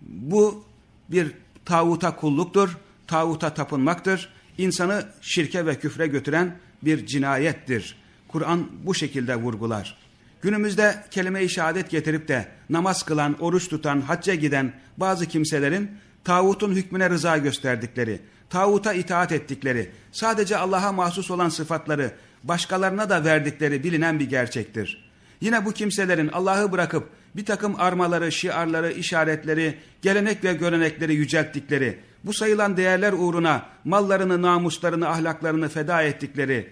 bu bir tağuta kulluktur, tağuta tapınmaktır, insanı şirke ve küfre götüren bir cinayettir. Kur'an bu şekilde vurgular. Günümüzde kelime-i şehadet getirip de namaz kılan, oruç tutan, hacca giden bazı kimselerin tağutun hükmüne rıza gösterdikleri, tağuta itaat ettikleri, sadece Allah'a mahsus olan sıfatları başkalarına da verdikleri bilinen bir gerçektir. Yine bu kimselerin Allah'ı bırakıp bir takım armaları, şiarları, işaretleri, gelenek ve görenekleri yücelttikleri, bu sayılan değerler uğruna mallarını, namuslarını, ahlaklarını feda ettikleri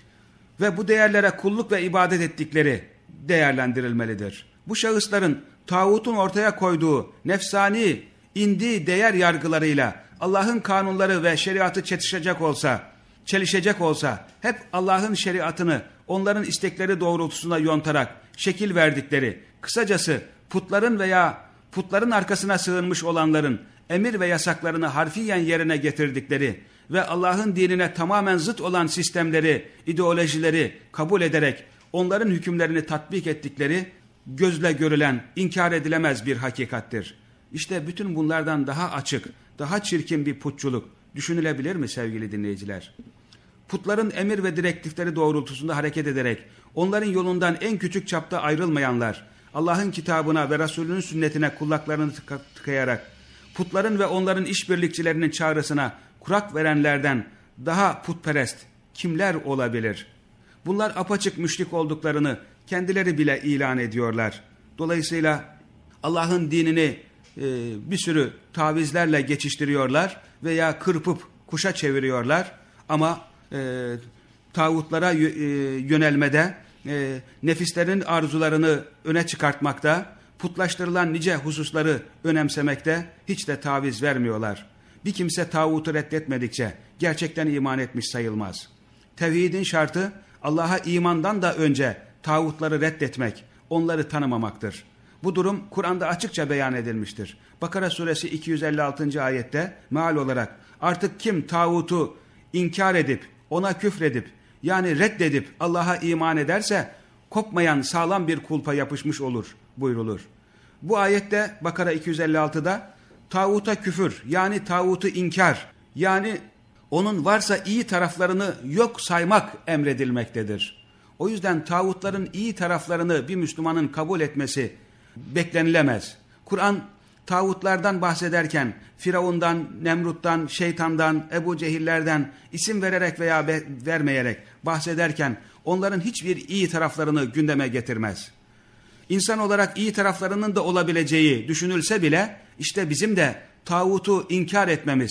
ve bu değerlere kulluk ve ibadet ettikleri değerlendirilmelidir. Bu şahısların tağutun ortaya koyduğu nefsani, indiği değer yargılarıyla Allah'ın kanunları ve şeriatı çetişecek olsa, çelişecek olsa, hep Allah'ın şeriatını onların istekleri doğrultusunda yontarak şekil verdikleri, kısacası putların veya putların arkasına sığınmış olanların emir ve yasaklarını harfiyen yerine getirdikleri ve Allah'ın dinine tamamen zıt olan sistemleri, ideolojileri kabul ederek onların hükümlerini tatbik ettikleri gözle görülen, inkar edilemez bir hakikattir. İşte bütün bunlardan daha açık, daha çirkin bir putçuluk düşünülebilir mi sevgili dinleyiciler? Putların emir ve direktifleri doğrultusunda hareket ederek onların yolundan en küçük çapta ayrılmayanlar, Allah'ın kitabına ve Resulünün sünnetine kulaklarını tıka- tıkayarak putların ve onların işbirlikçilerinin çağrısına kurak verenlerden daha putperest kimler olabilir? Bunlar apaçık müşrik olduklarını kendileri bile ilan ediyorlar. Dolayısıyla Allah'ın dinini e, bir sürü tavizlerle geçiştiriyorlar veya kırpıp kuşa çeviriyorlar ama e, tağutlara e, yönelmede, e, nefislerin arzularını öne çıkartmakta, putlaştırılan nice hususları önemsemekte hiç de taviz vermiyorlar. Bir kimse tağutu reddetmedikçe gerçekten iman etmiş sayılmaz. Tevhidin şartı Allah'a imandan da önce tağutları reddetmek, onları tanımamaktır. Bu durum Kur'an'da açıkça beyan edilmiştir. Bakara suresi iki yüz elli altıncı ayette meal olarak artık kim tağutu inkar edip, ona küfredip, yani reddedip Allah'a iman ederse kopmayan sağlam bir kulpa yapışmış olur buyrulur. Bu ayette Bakara iki yüz elli altıda tağuta küfür, yani tağutu inkar, yani onun varsa iyi taraflarını yok saymak emredilmektedir. O yüzden tağutların iyi taraflarını bir Müslümanın kabul etmesi beklenilemez. Kur'an tağutlardan bahsederken Firavundan, Nemrut'tan, şeytandan, Ebu Cehillerden isim vererek veya vermeyerek bahsederken onların hiçbir iyi taraflarını gündeme getirmez. İnsan olarak iyi taraflarının da olabileceği düşünülse bile işte bizim de tağutu inkar etmemiz,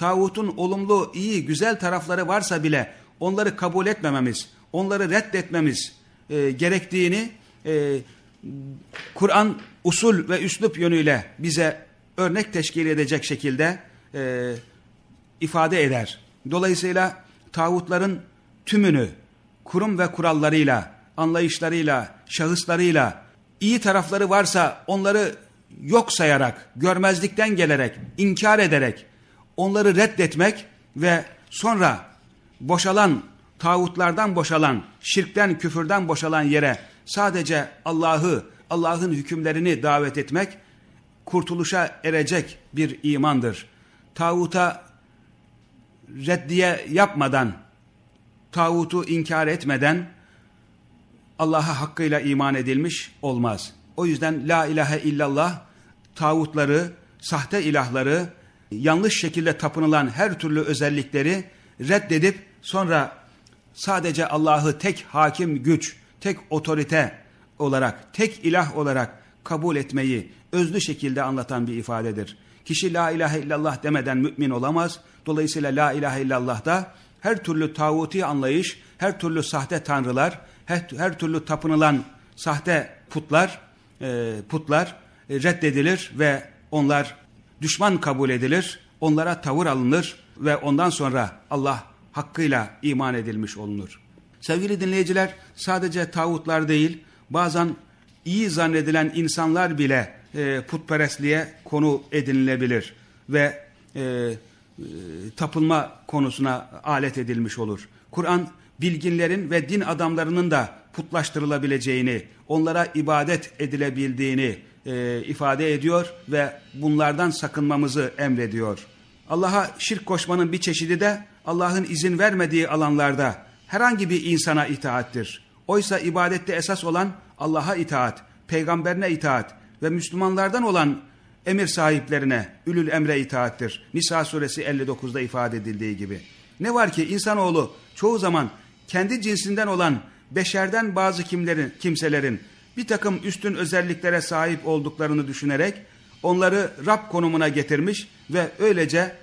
tağutun olumlu, iyi, güzel tarafları varsa bile onları kabul etmememiz, onları reddetmemiz e, gerektiğini e, Kur'an usul ve üslup yönüyle bize örnek teşkil edecek şekilde e, ifade eder. Dolayısıyla tağutların tümünü kurum ve kurallarıyla, anlayışlarıyla, şahıslarıyla, iyi tarafları varsa onları yok sayarak, görmezlikten gelerek, inkar ederek, onları reddetmek ve sonra boşalan, tağutlardan boşalan, şirkten, küfürden boşalan yere sadece Allah'ı, Allah'ın hükümlerini davet etmek, kurtuluşa erecek bir imandır. Tağuta reddiye yapmadan, tağutu inkar etmeden Allah'a hakkıyla iman edilmiş olmaz. O yüzden la ilahe illallah tağutları, sahte ilahları, yanlış şekilde tapınılan her türlü özellikleri reddedip sonra sadece Allah'ı tek hakim güç, tek otorite olarak, tek ilah olarak kabul etmeyi özlü şekilde anlatan bir ifadedir. Kişi la ilahe illallah demeden mümin olamaz. Dolayısıyla la ilahe illallah da her türlü tağuti anlayış, her türlü sahte tanrılar, her, her türlü tapınılan sahte putlar, e, putlar e, reddedilir ve onlar düşman kabul edilir, onlara tavır alınır ve ondan sonra Allah hakkıyla iman edilmiş olunur. Sevgili dinleyiciler, sadece tağutlar değil, bazen iyi zannedilen insanlar bile e, putperestliğe konu edinilebilir ve e, e, tapınma konusuna alet edilmiş olur. Kur'an, bilginlerin ve din adamlarının da putlaştırılabileceğini, onlara ibadet edilebildiğini e, ifade ediyor ve bunlardan sakınmamızı emrediyor. Allah'a şirk koşmanın bir çeşidi de Allah'ın izin vermediği alanlarda herhangi bir insana itaattir. Oysa ibadette esas olan Allah'a itaat, peygamberine itaat ve Müslümanlardan olan emir sahiplerine, ülül emre itaattir. Nisa suresi elli dokuzda ifade edildiği gibi. Ne var ki insanoğlu çoğu zaman kendi cinsinden olan beşerden bazı kimlerin, kimselerin bir takım üstün özelliklere sahip olduklarını düşünerek onları Rab konumuna getirmiş ve öylece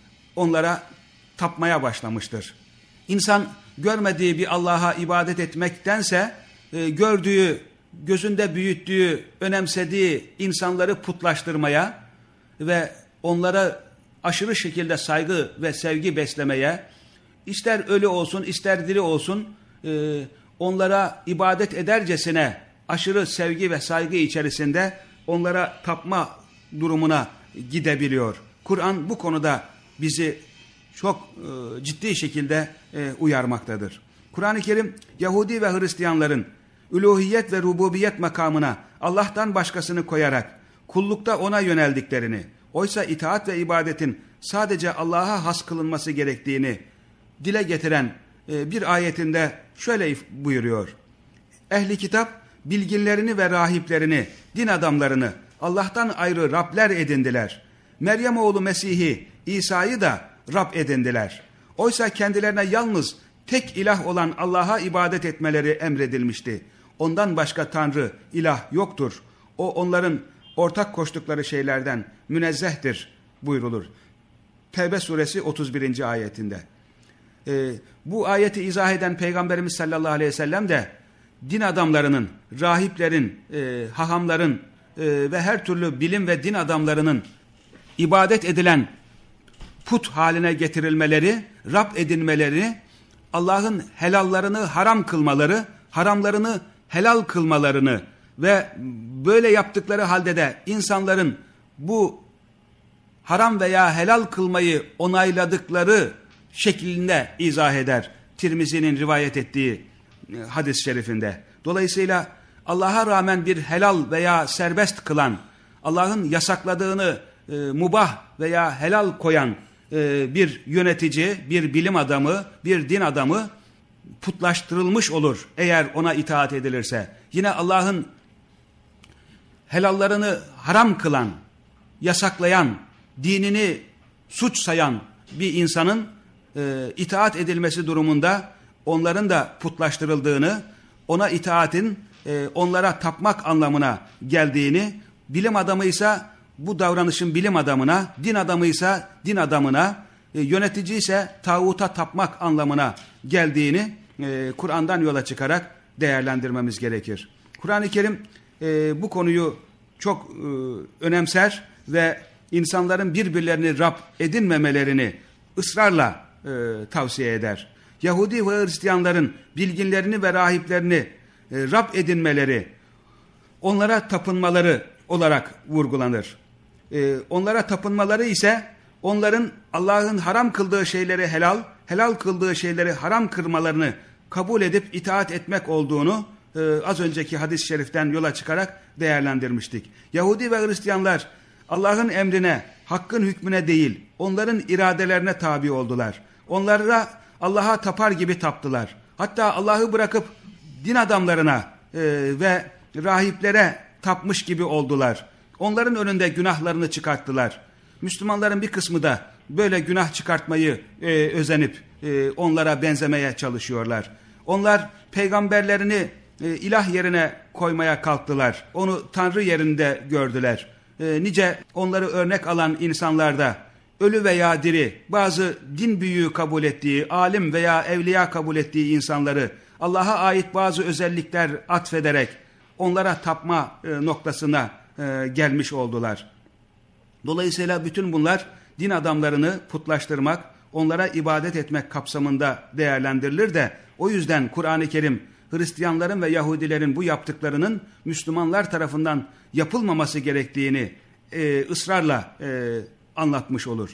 onlara tapmaya başlamıştır. İnsan görmediği bir Allah'a ibadet etmektense e, gördüğü, gözünde büyüttüğü, önemsediği insanları putlaştırmaya ve onlara aşırı şekilde saygı ve sevgi beslemeye, ister ölü olsun ister diri olsun e, onlara ibadet edercesine aşırı sevgi ve saygı içerisinde onlara tapma durumuna gidebiliyor. Kur'an bu konuda bizi çok e, ciddi şekilde e, uyarmaktadır. Kur'an-ı Kerim Yahudi ve Hristiyanların üluhiyet ve rububiyet makamına Allah'tan başkasını koyarak kullukta ona yöneldiklerini, oysa itaat ve ibadetin sadece Allah'a has kılınması gerektiğini dile getiren e, bir ayetinde şöyle buyuruyor. Ehli kitap bilginlerini ve rahiplerini, din adamlarını Allah'tan ayrı Rabler edindiler. Meryem oğlu Mesih'i, İsa'yı da Rab edindiler. Oysa kendilerine yalnız tek ilah olan Allah'a ibadet etmeleri emredilmişti. Ondan başka tanrı, ilah yoktur. O onların ortak koştukları şeylerden münezzehtir buyrulur. Tevbe suresi otuz birinci ayetinde. Ee, bu ayeti izah eden Peygamberimiz sallallahu aleyhi ve sellem de din adamlarının, rahiplerin, e, hahamların e, ve her türlü bilim ve din adamlarının ibadet edilen put haline getirilmeleri, Rab edinmeleri, Allah'ın helallarını haram kılmaları, haramlarını helal kılmalarını ve böyle yaptıkları halde de insanların bu haram veya helal kılmayı onayladıkları şeklinde izah eder. Tirmizi'nin rivayet ettiği hadis-i şerifinde. Dolayısıyla Allah'a rağmen bir helal veya serbest kılan, Allah'ın yasakladığını e, mubah veya helal koyan e, bir yönetici, bir bilim adamı, bir din adamı putlaştırılmış olur eğer ona itaat edilirse. Yine Allah'ın helallarını haram kılan, yasaklayan, dinini suç sayan bir insanın e, itaat edilmesi durumunda onların da putlaştırıldığını, ona itaatin e, onlara tapmak anlamına geldiğini, bilim adamıysa bu davranışın bilim adamına, din adamıysa din adamına, e, yönetici ise tağuta tapmak anlamına geldiğini e, Kur'an'dan yola çıkarak değerlendirmemiz gerekir. Kur'an-ı Kerim e, bu konuyu çok e, önemser ve insanların birbirlerini Rab edinmemelerini ısrarla e, tavsiye eder. Yahudi ve Hristiyanların bilginlerini ve rahiplerini e, Rab edinmeleri, onlara tapınmaları olarak vurgulanır. E, onlara tapınmaları ise onların Allah'ın haram kıldığı şeyleri helal, helal kıldığı şeyleri haram kırmalarını kabul edip itaat etmek olduğunu e, az önceki hadis-i şeriften yola çıkarak değerlendirmiştik. Yahudi ve Hristiyanlar Allah'ın emrine, hakkın hükmüne değil, onların iradelerine tabi oldular. Onlara Allah'a tapar gibi taptılar. Hatta Allah'ı bırakıp din adamlarına e, ve rahiplere tapmış gibi oldular. Onların önünde günahlarını çıkarttılar. Müslümanların bir kısmı da böyle günah çıkartmayı e, özenip e, onlara benzemeye çalışıyorlar. Onlar peygamberlerini e, ilah yerine koymaya kalktılar. Onu Tanrı yerinde gördüler. E, nice onları örnek alan insanlar da ölü veya diri, bazı din büyüğü kabul ettiği, alim veya evliya kabul ettiği insanları Allah'a ait bazı özellikler atfederek onlara tapma e, noktasına e, gelmiş oldular. Dolayısıyla bütün bunlar din adamlarını putlaştırmak, onlara ibadet etmek kapsamında değerlendirilir de o yüzden Kur'an-ı Kerim Hristiyanların ve Yahudilerin bu yaptıklarının Müslümanlar tarafından yapılmaması gerektiğini e, ısrarla e, anlatmış olur.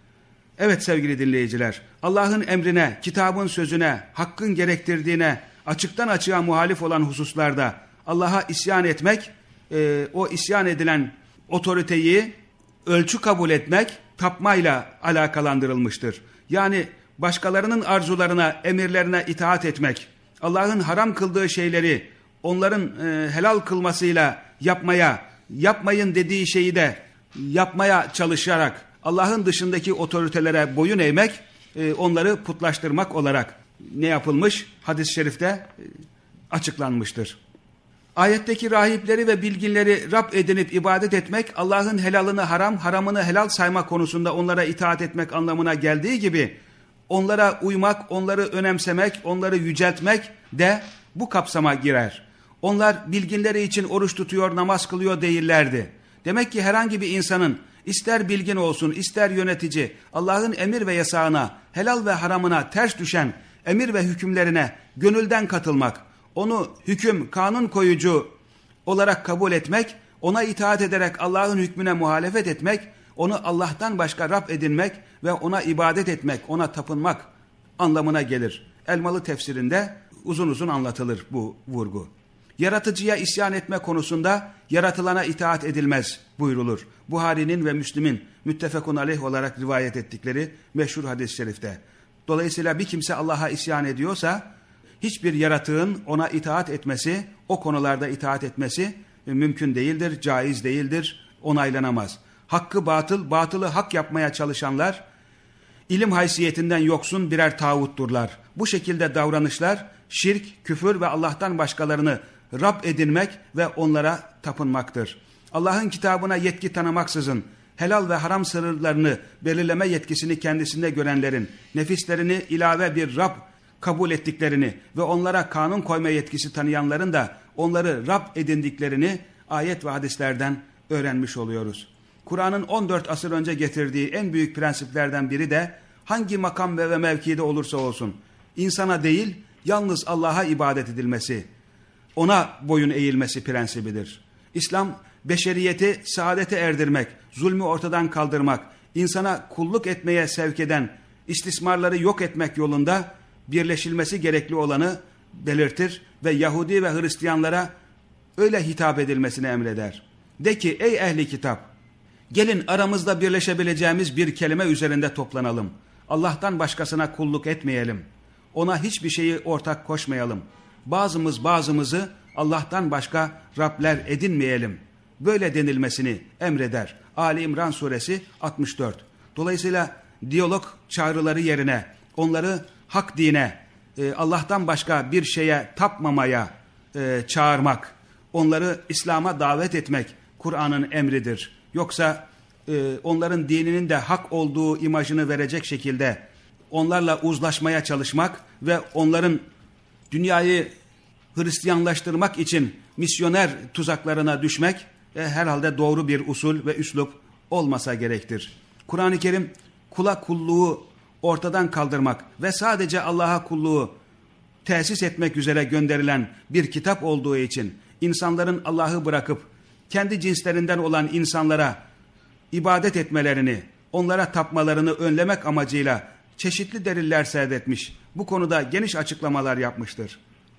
Evet sevgili dinleyiciler, Allah'ın emrine, kitabın sözüne, hakkın gerektirdiğine açıktan açığa muhalif olan hususlarda Allah'a isyan etmek, e, o isyan edilen otoriteyi ölçü kabul etmek, tapmayla alakalandırılmıştır. Yani başkalarının arzularına, emirlerine itaat etmek, Allah'ın haram kıldığı şeyleri onların e, helal kılmasıyla yapmaya, yapmayın dediği şeyi de yapmaya çalışarak Allah'ın dışındaki otoritelere boyun eğmek, e, onları putlaştırmak olarak ne yapılmış? Hadis-i şerifte e, açıklanmıştır. Ayetteki rahipleri ve bilginleri Rab edinip ibadet etmek, Allah'ın helalını haram, haramını helal sayma konusunda onlara itaat etmek anlamına geldiği gibi, onlara uymak, onları önemsemek, onları yüceltmek de bu kapsama girer. Onlar bilginleri için oruç tutuyor, namaz kılıyor değillerdi. Demek ki herhangi bir insanın ister bilgin olsun, ister yönetici, Allah'ın emir ve yasağına, helal ve haramına ters düşen emir ve hükümlerine gönülden katılmak, onu hüküm, kanun koyucu olarak kabul etmek, ona itaat ederek Allah'ın hükmüne muhalefet etmek, onu Allah'tan başka Rab edinmek ve ona ibadet etmek, ona tapınmak anlamına gelir. Elmalı tefsirinde uzun uzun anlatılır bu vurgu. Yaratıcıya isyan etme konusunda yaratılana itaat edilmez buyrulur. Buhari'nin ve Müslim'in müttefekun aleyh olarak rivayet ettikleri meşhur hadis-i şerifte. Dolayısıyla bir kimse Allah'a isyan ediyorsa hiçbir yaratığın ona itaat etmesi, o konularda itaat etmesi mümkün değildir, caiz değildir, onaylanamaz. Hakkı batıl, batılı hak yapmaya çalışanlar ilim haysiyetinden yoksun birer tağutturlar. Bu şekilde davranışlar şirk, küfür ve Allah'tan başkalarını Rab edinmek ve onlara tapınmaktır. Allah'ın kitabına yetki tanımaksızın helal ve haram sınırlarını belirleme yetkisini kendisinde görenlerin nefislerini ilave bir Rab kabul ettiklerini ve onlara kanun koyma yetkisi tanıyanların da onları Rab edindiklerini ayet ve hadislerden öğrenmiş oluyoruz. Kur'an'ın on dört asır önce getirdiği en büyük prensiplerden biri de hangi makam ve mevkide olursa olsun insana değil yalnız Allah'a ibadet edilmesi, ona boyun eğilmesi prensibidir. İslam beşeriyeti saadete erdirmek, zulmü ortadan kaldırmak, insana kulluk etmeye sevk eden istismarları yok etmek yolunda birleşilmesi gerekli olanı belirtir ve Yahudi ve Hristiyanlara öyle hitap edilmesini emreder. De ki ey ehli kitap, gelin aramızda birleşebileceğimiz bir kelime üzerinde toplanalım. Allah'tan başkasına kulluk etmeyelim. Ona hiçbir şeyi ortak koşmayalım. Bazımız bazımızı Allah'tan başka Rabler edinmeyelim. Böyle denilmesini emreder. Ali İmran suresi altmış dört. Dolayısıyla diyalog çağrıları yerine onları hak dine, Allah'tan başka bir şeye tapmamaya çağırmak, onları İslam'a davet etmek Kur'an'ın emridir. Yoksa e, onların dininin de hak olduğu imajını verecek şekilde onlarla uzlaşmaya çalışmak ve onların dünyayı Hristiyanlaştırmak için misyoner tuzaklarına düşmek e, herhalde doğru bir usul ve üslup olmasa gerektir. Kur'an-ı Kerim kula kulluğu ortadan kaldırmak ve sadece Allah'a kulluğu tesis etmek üzere gönderilen bir kitap olduğu için insanların Allah'ı bırakıp kendi cinslerinden olan insanlara ibadet etmelerini, onlara tapmalarını önlemek amacıyla çeşitli deliller serdetmiş. Bu konuda geniş açıklamalar yapmıştır.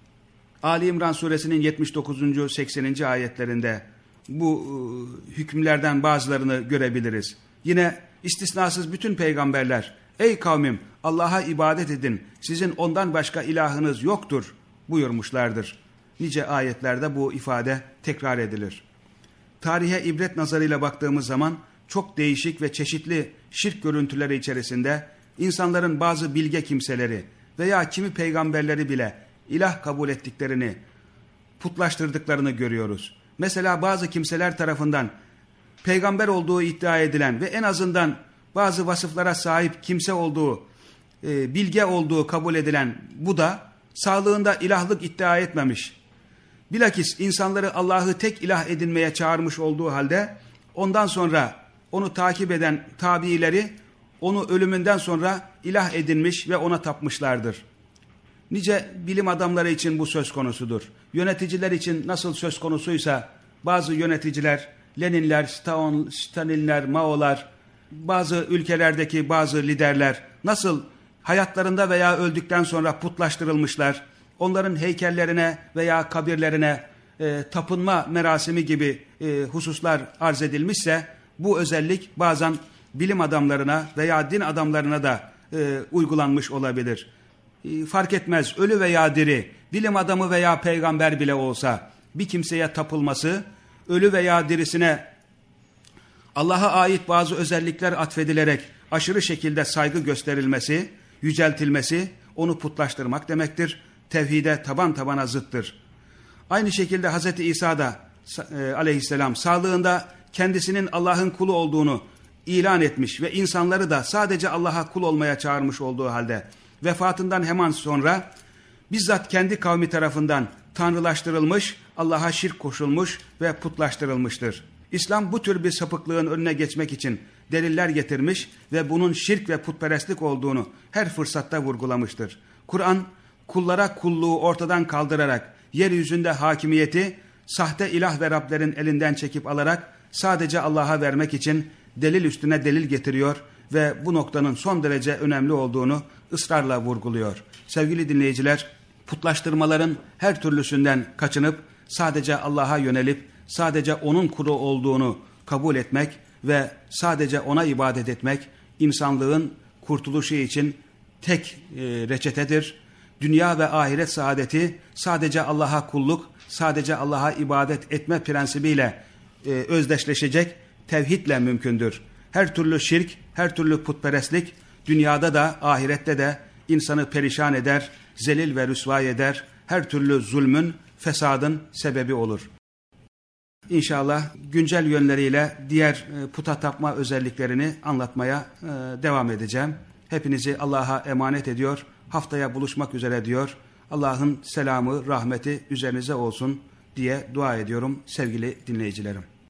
Ali İmran suresinin yetmiş dokuzuncu sekseninci ayetlerinde bu e, hükümlerden bazılarını görebiliriz. Yine istisnasız bütün peygamberler, ey kavmim Allah'a ibadet edin, sizin ondan başka ilahınız yoktur buyurmuşlardır. Nice ayetlerde bu ifade tekrar edilir. Tarihe ibret nazarıyla baktığımız zaman çok değişik ve çeşitli şirk görüntüleri içerisinde insanların bazı bilge kimseleri veya kimi peygamberleri bile ilah kabul ettiklerini, putlaştırdıklarını görüyoruz. Mesela bazı kimseler tarafından peygamber olduğu iddia edilen ve en azından bazı vasıflara sahip kimse olduğu, e, bilge olduğu kabul edilen Buda, sağlığında ilahlık iddia etmemiş. Bilakis insanları Allah'ı tek ilah edinmeye çağırmış olduğu halde, ondan sonra onu takip eden tabiileri, onu ölümünden sonra ilah edinmiş ve ona tapmışlardır. Nice bilim adamları için bu söz konusudur. Yöneticiler için nasıl söz konusuysa, bazı yöneticiler, Leninler, Stalinler, Mao'lar, bazı ülkelerdeki bazı liderler nasıl hayatlarında veya öldükten sonra putlaştırılmışlar, onların heykellerine veya kabirlerine e, tapınma merasimi gibi e, hususlar arz edilmişse, bu özellik bazen bilim adamlarına veya din adamlarına da e, uygulanmış olabilir. E, fark etmez, ölü veya diri, bilim adamı veya peygamber bile olsa bir kimseye tapılması, ölü veya dirisine Allah'a ait bazı özellikler atfedilerek aşırı şekilde saygı gösterilmesi, yüceltilmesi, onu putlaştırmak demektir. Tevhide taban tabana zıttır. Aynı şekilde Hazreti İsa da e, aleyhisselam sağlığında kendisinin Allah'ın kulu olduğunu ilan etmiş ve insanları da sadece Allah'a kul olmaya çağırmış olduğu halde vefatından hemen sonra bizzat kendi kavmi tarafından tanrılaştırılmış, Allah'a şirk koşulmuş ve putlaştırılmıştır. İslam bu tür bir sapıklığın önüne geçmek için deliller getirmiş ve bunun şirk ve putperestlik olduğunu her fırsatta vurgulamıştır. Kur'an, kullara kulluğu ortadan kaldırarak yeryüzünde hakimiyeti sahte ilah ve Rablerin elinden çekip alarak sadece Allah'a vermek için delil üstüne delil getiriyor ve bu noktanın son derece önemli olduğunu ısrarla vurguluyor. Sevgili dinleyiciler, putlaştırmaların her türlüsünden kaçınıp sadece Allah'a yönelip sadece onun kulu olduğunu kabul etmek ve sadece ona ibadet etmek insanlığın kurtuluşu için tek e, reçetedir. Dünya ve ahiret saadeti sadece Allah'a kulluk, sadece Allah'a ibadet etme prensibiyle e, özdeşleşecek tevhidle mümkündür. Her türlü şirk, her türlü putperestlik dünyada da ahirette de insanı perişan eder, zelil ve rüsvay eder, her türlü zulmün, fesadın sebebi olur. İnşallah güncel yönleriyle diğer puta tapma özelliklerini anlatmaya e, devam edeceğim. Hepinizi Allah'a emanet ediyor. Haftaya buluşmak üzere diyor. Allah'ın selamı, rahmeti üzerinize olsun diye dua ediyorum sevgili dinleyicilerim.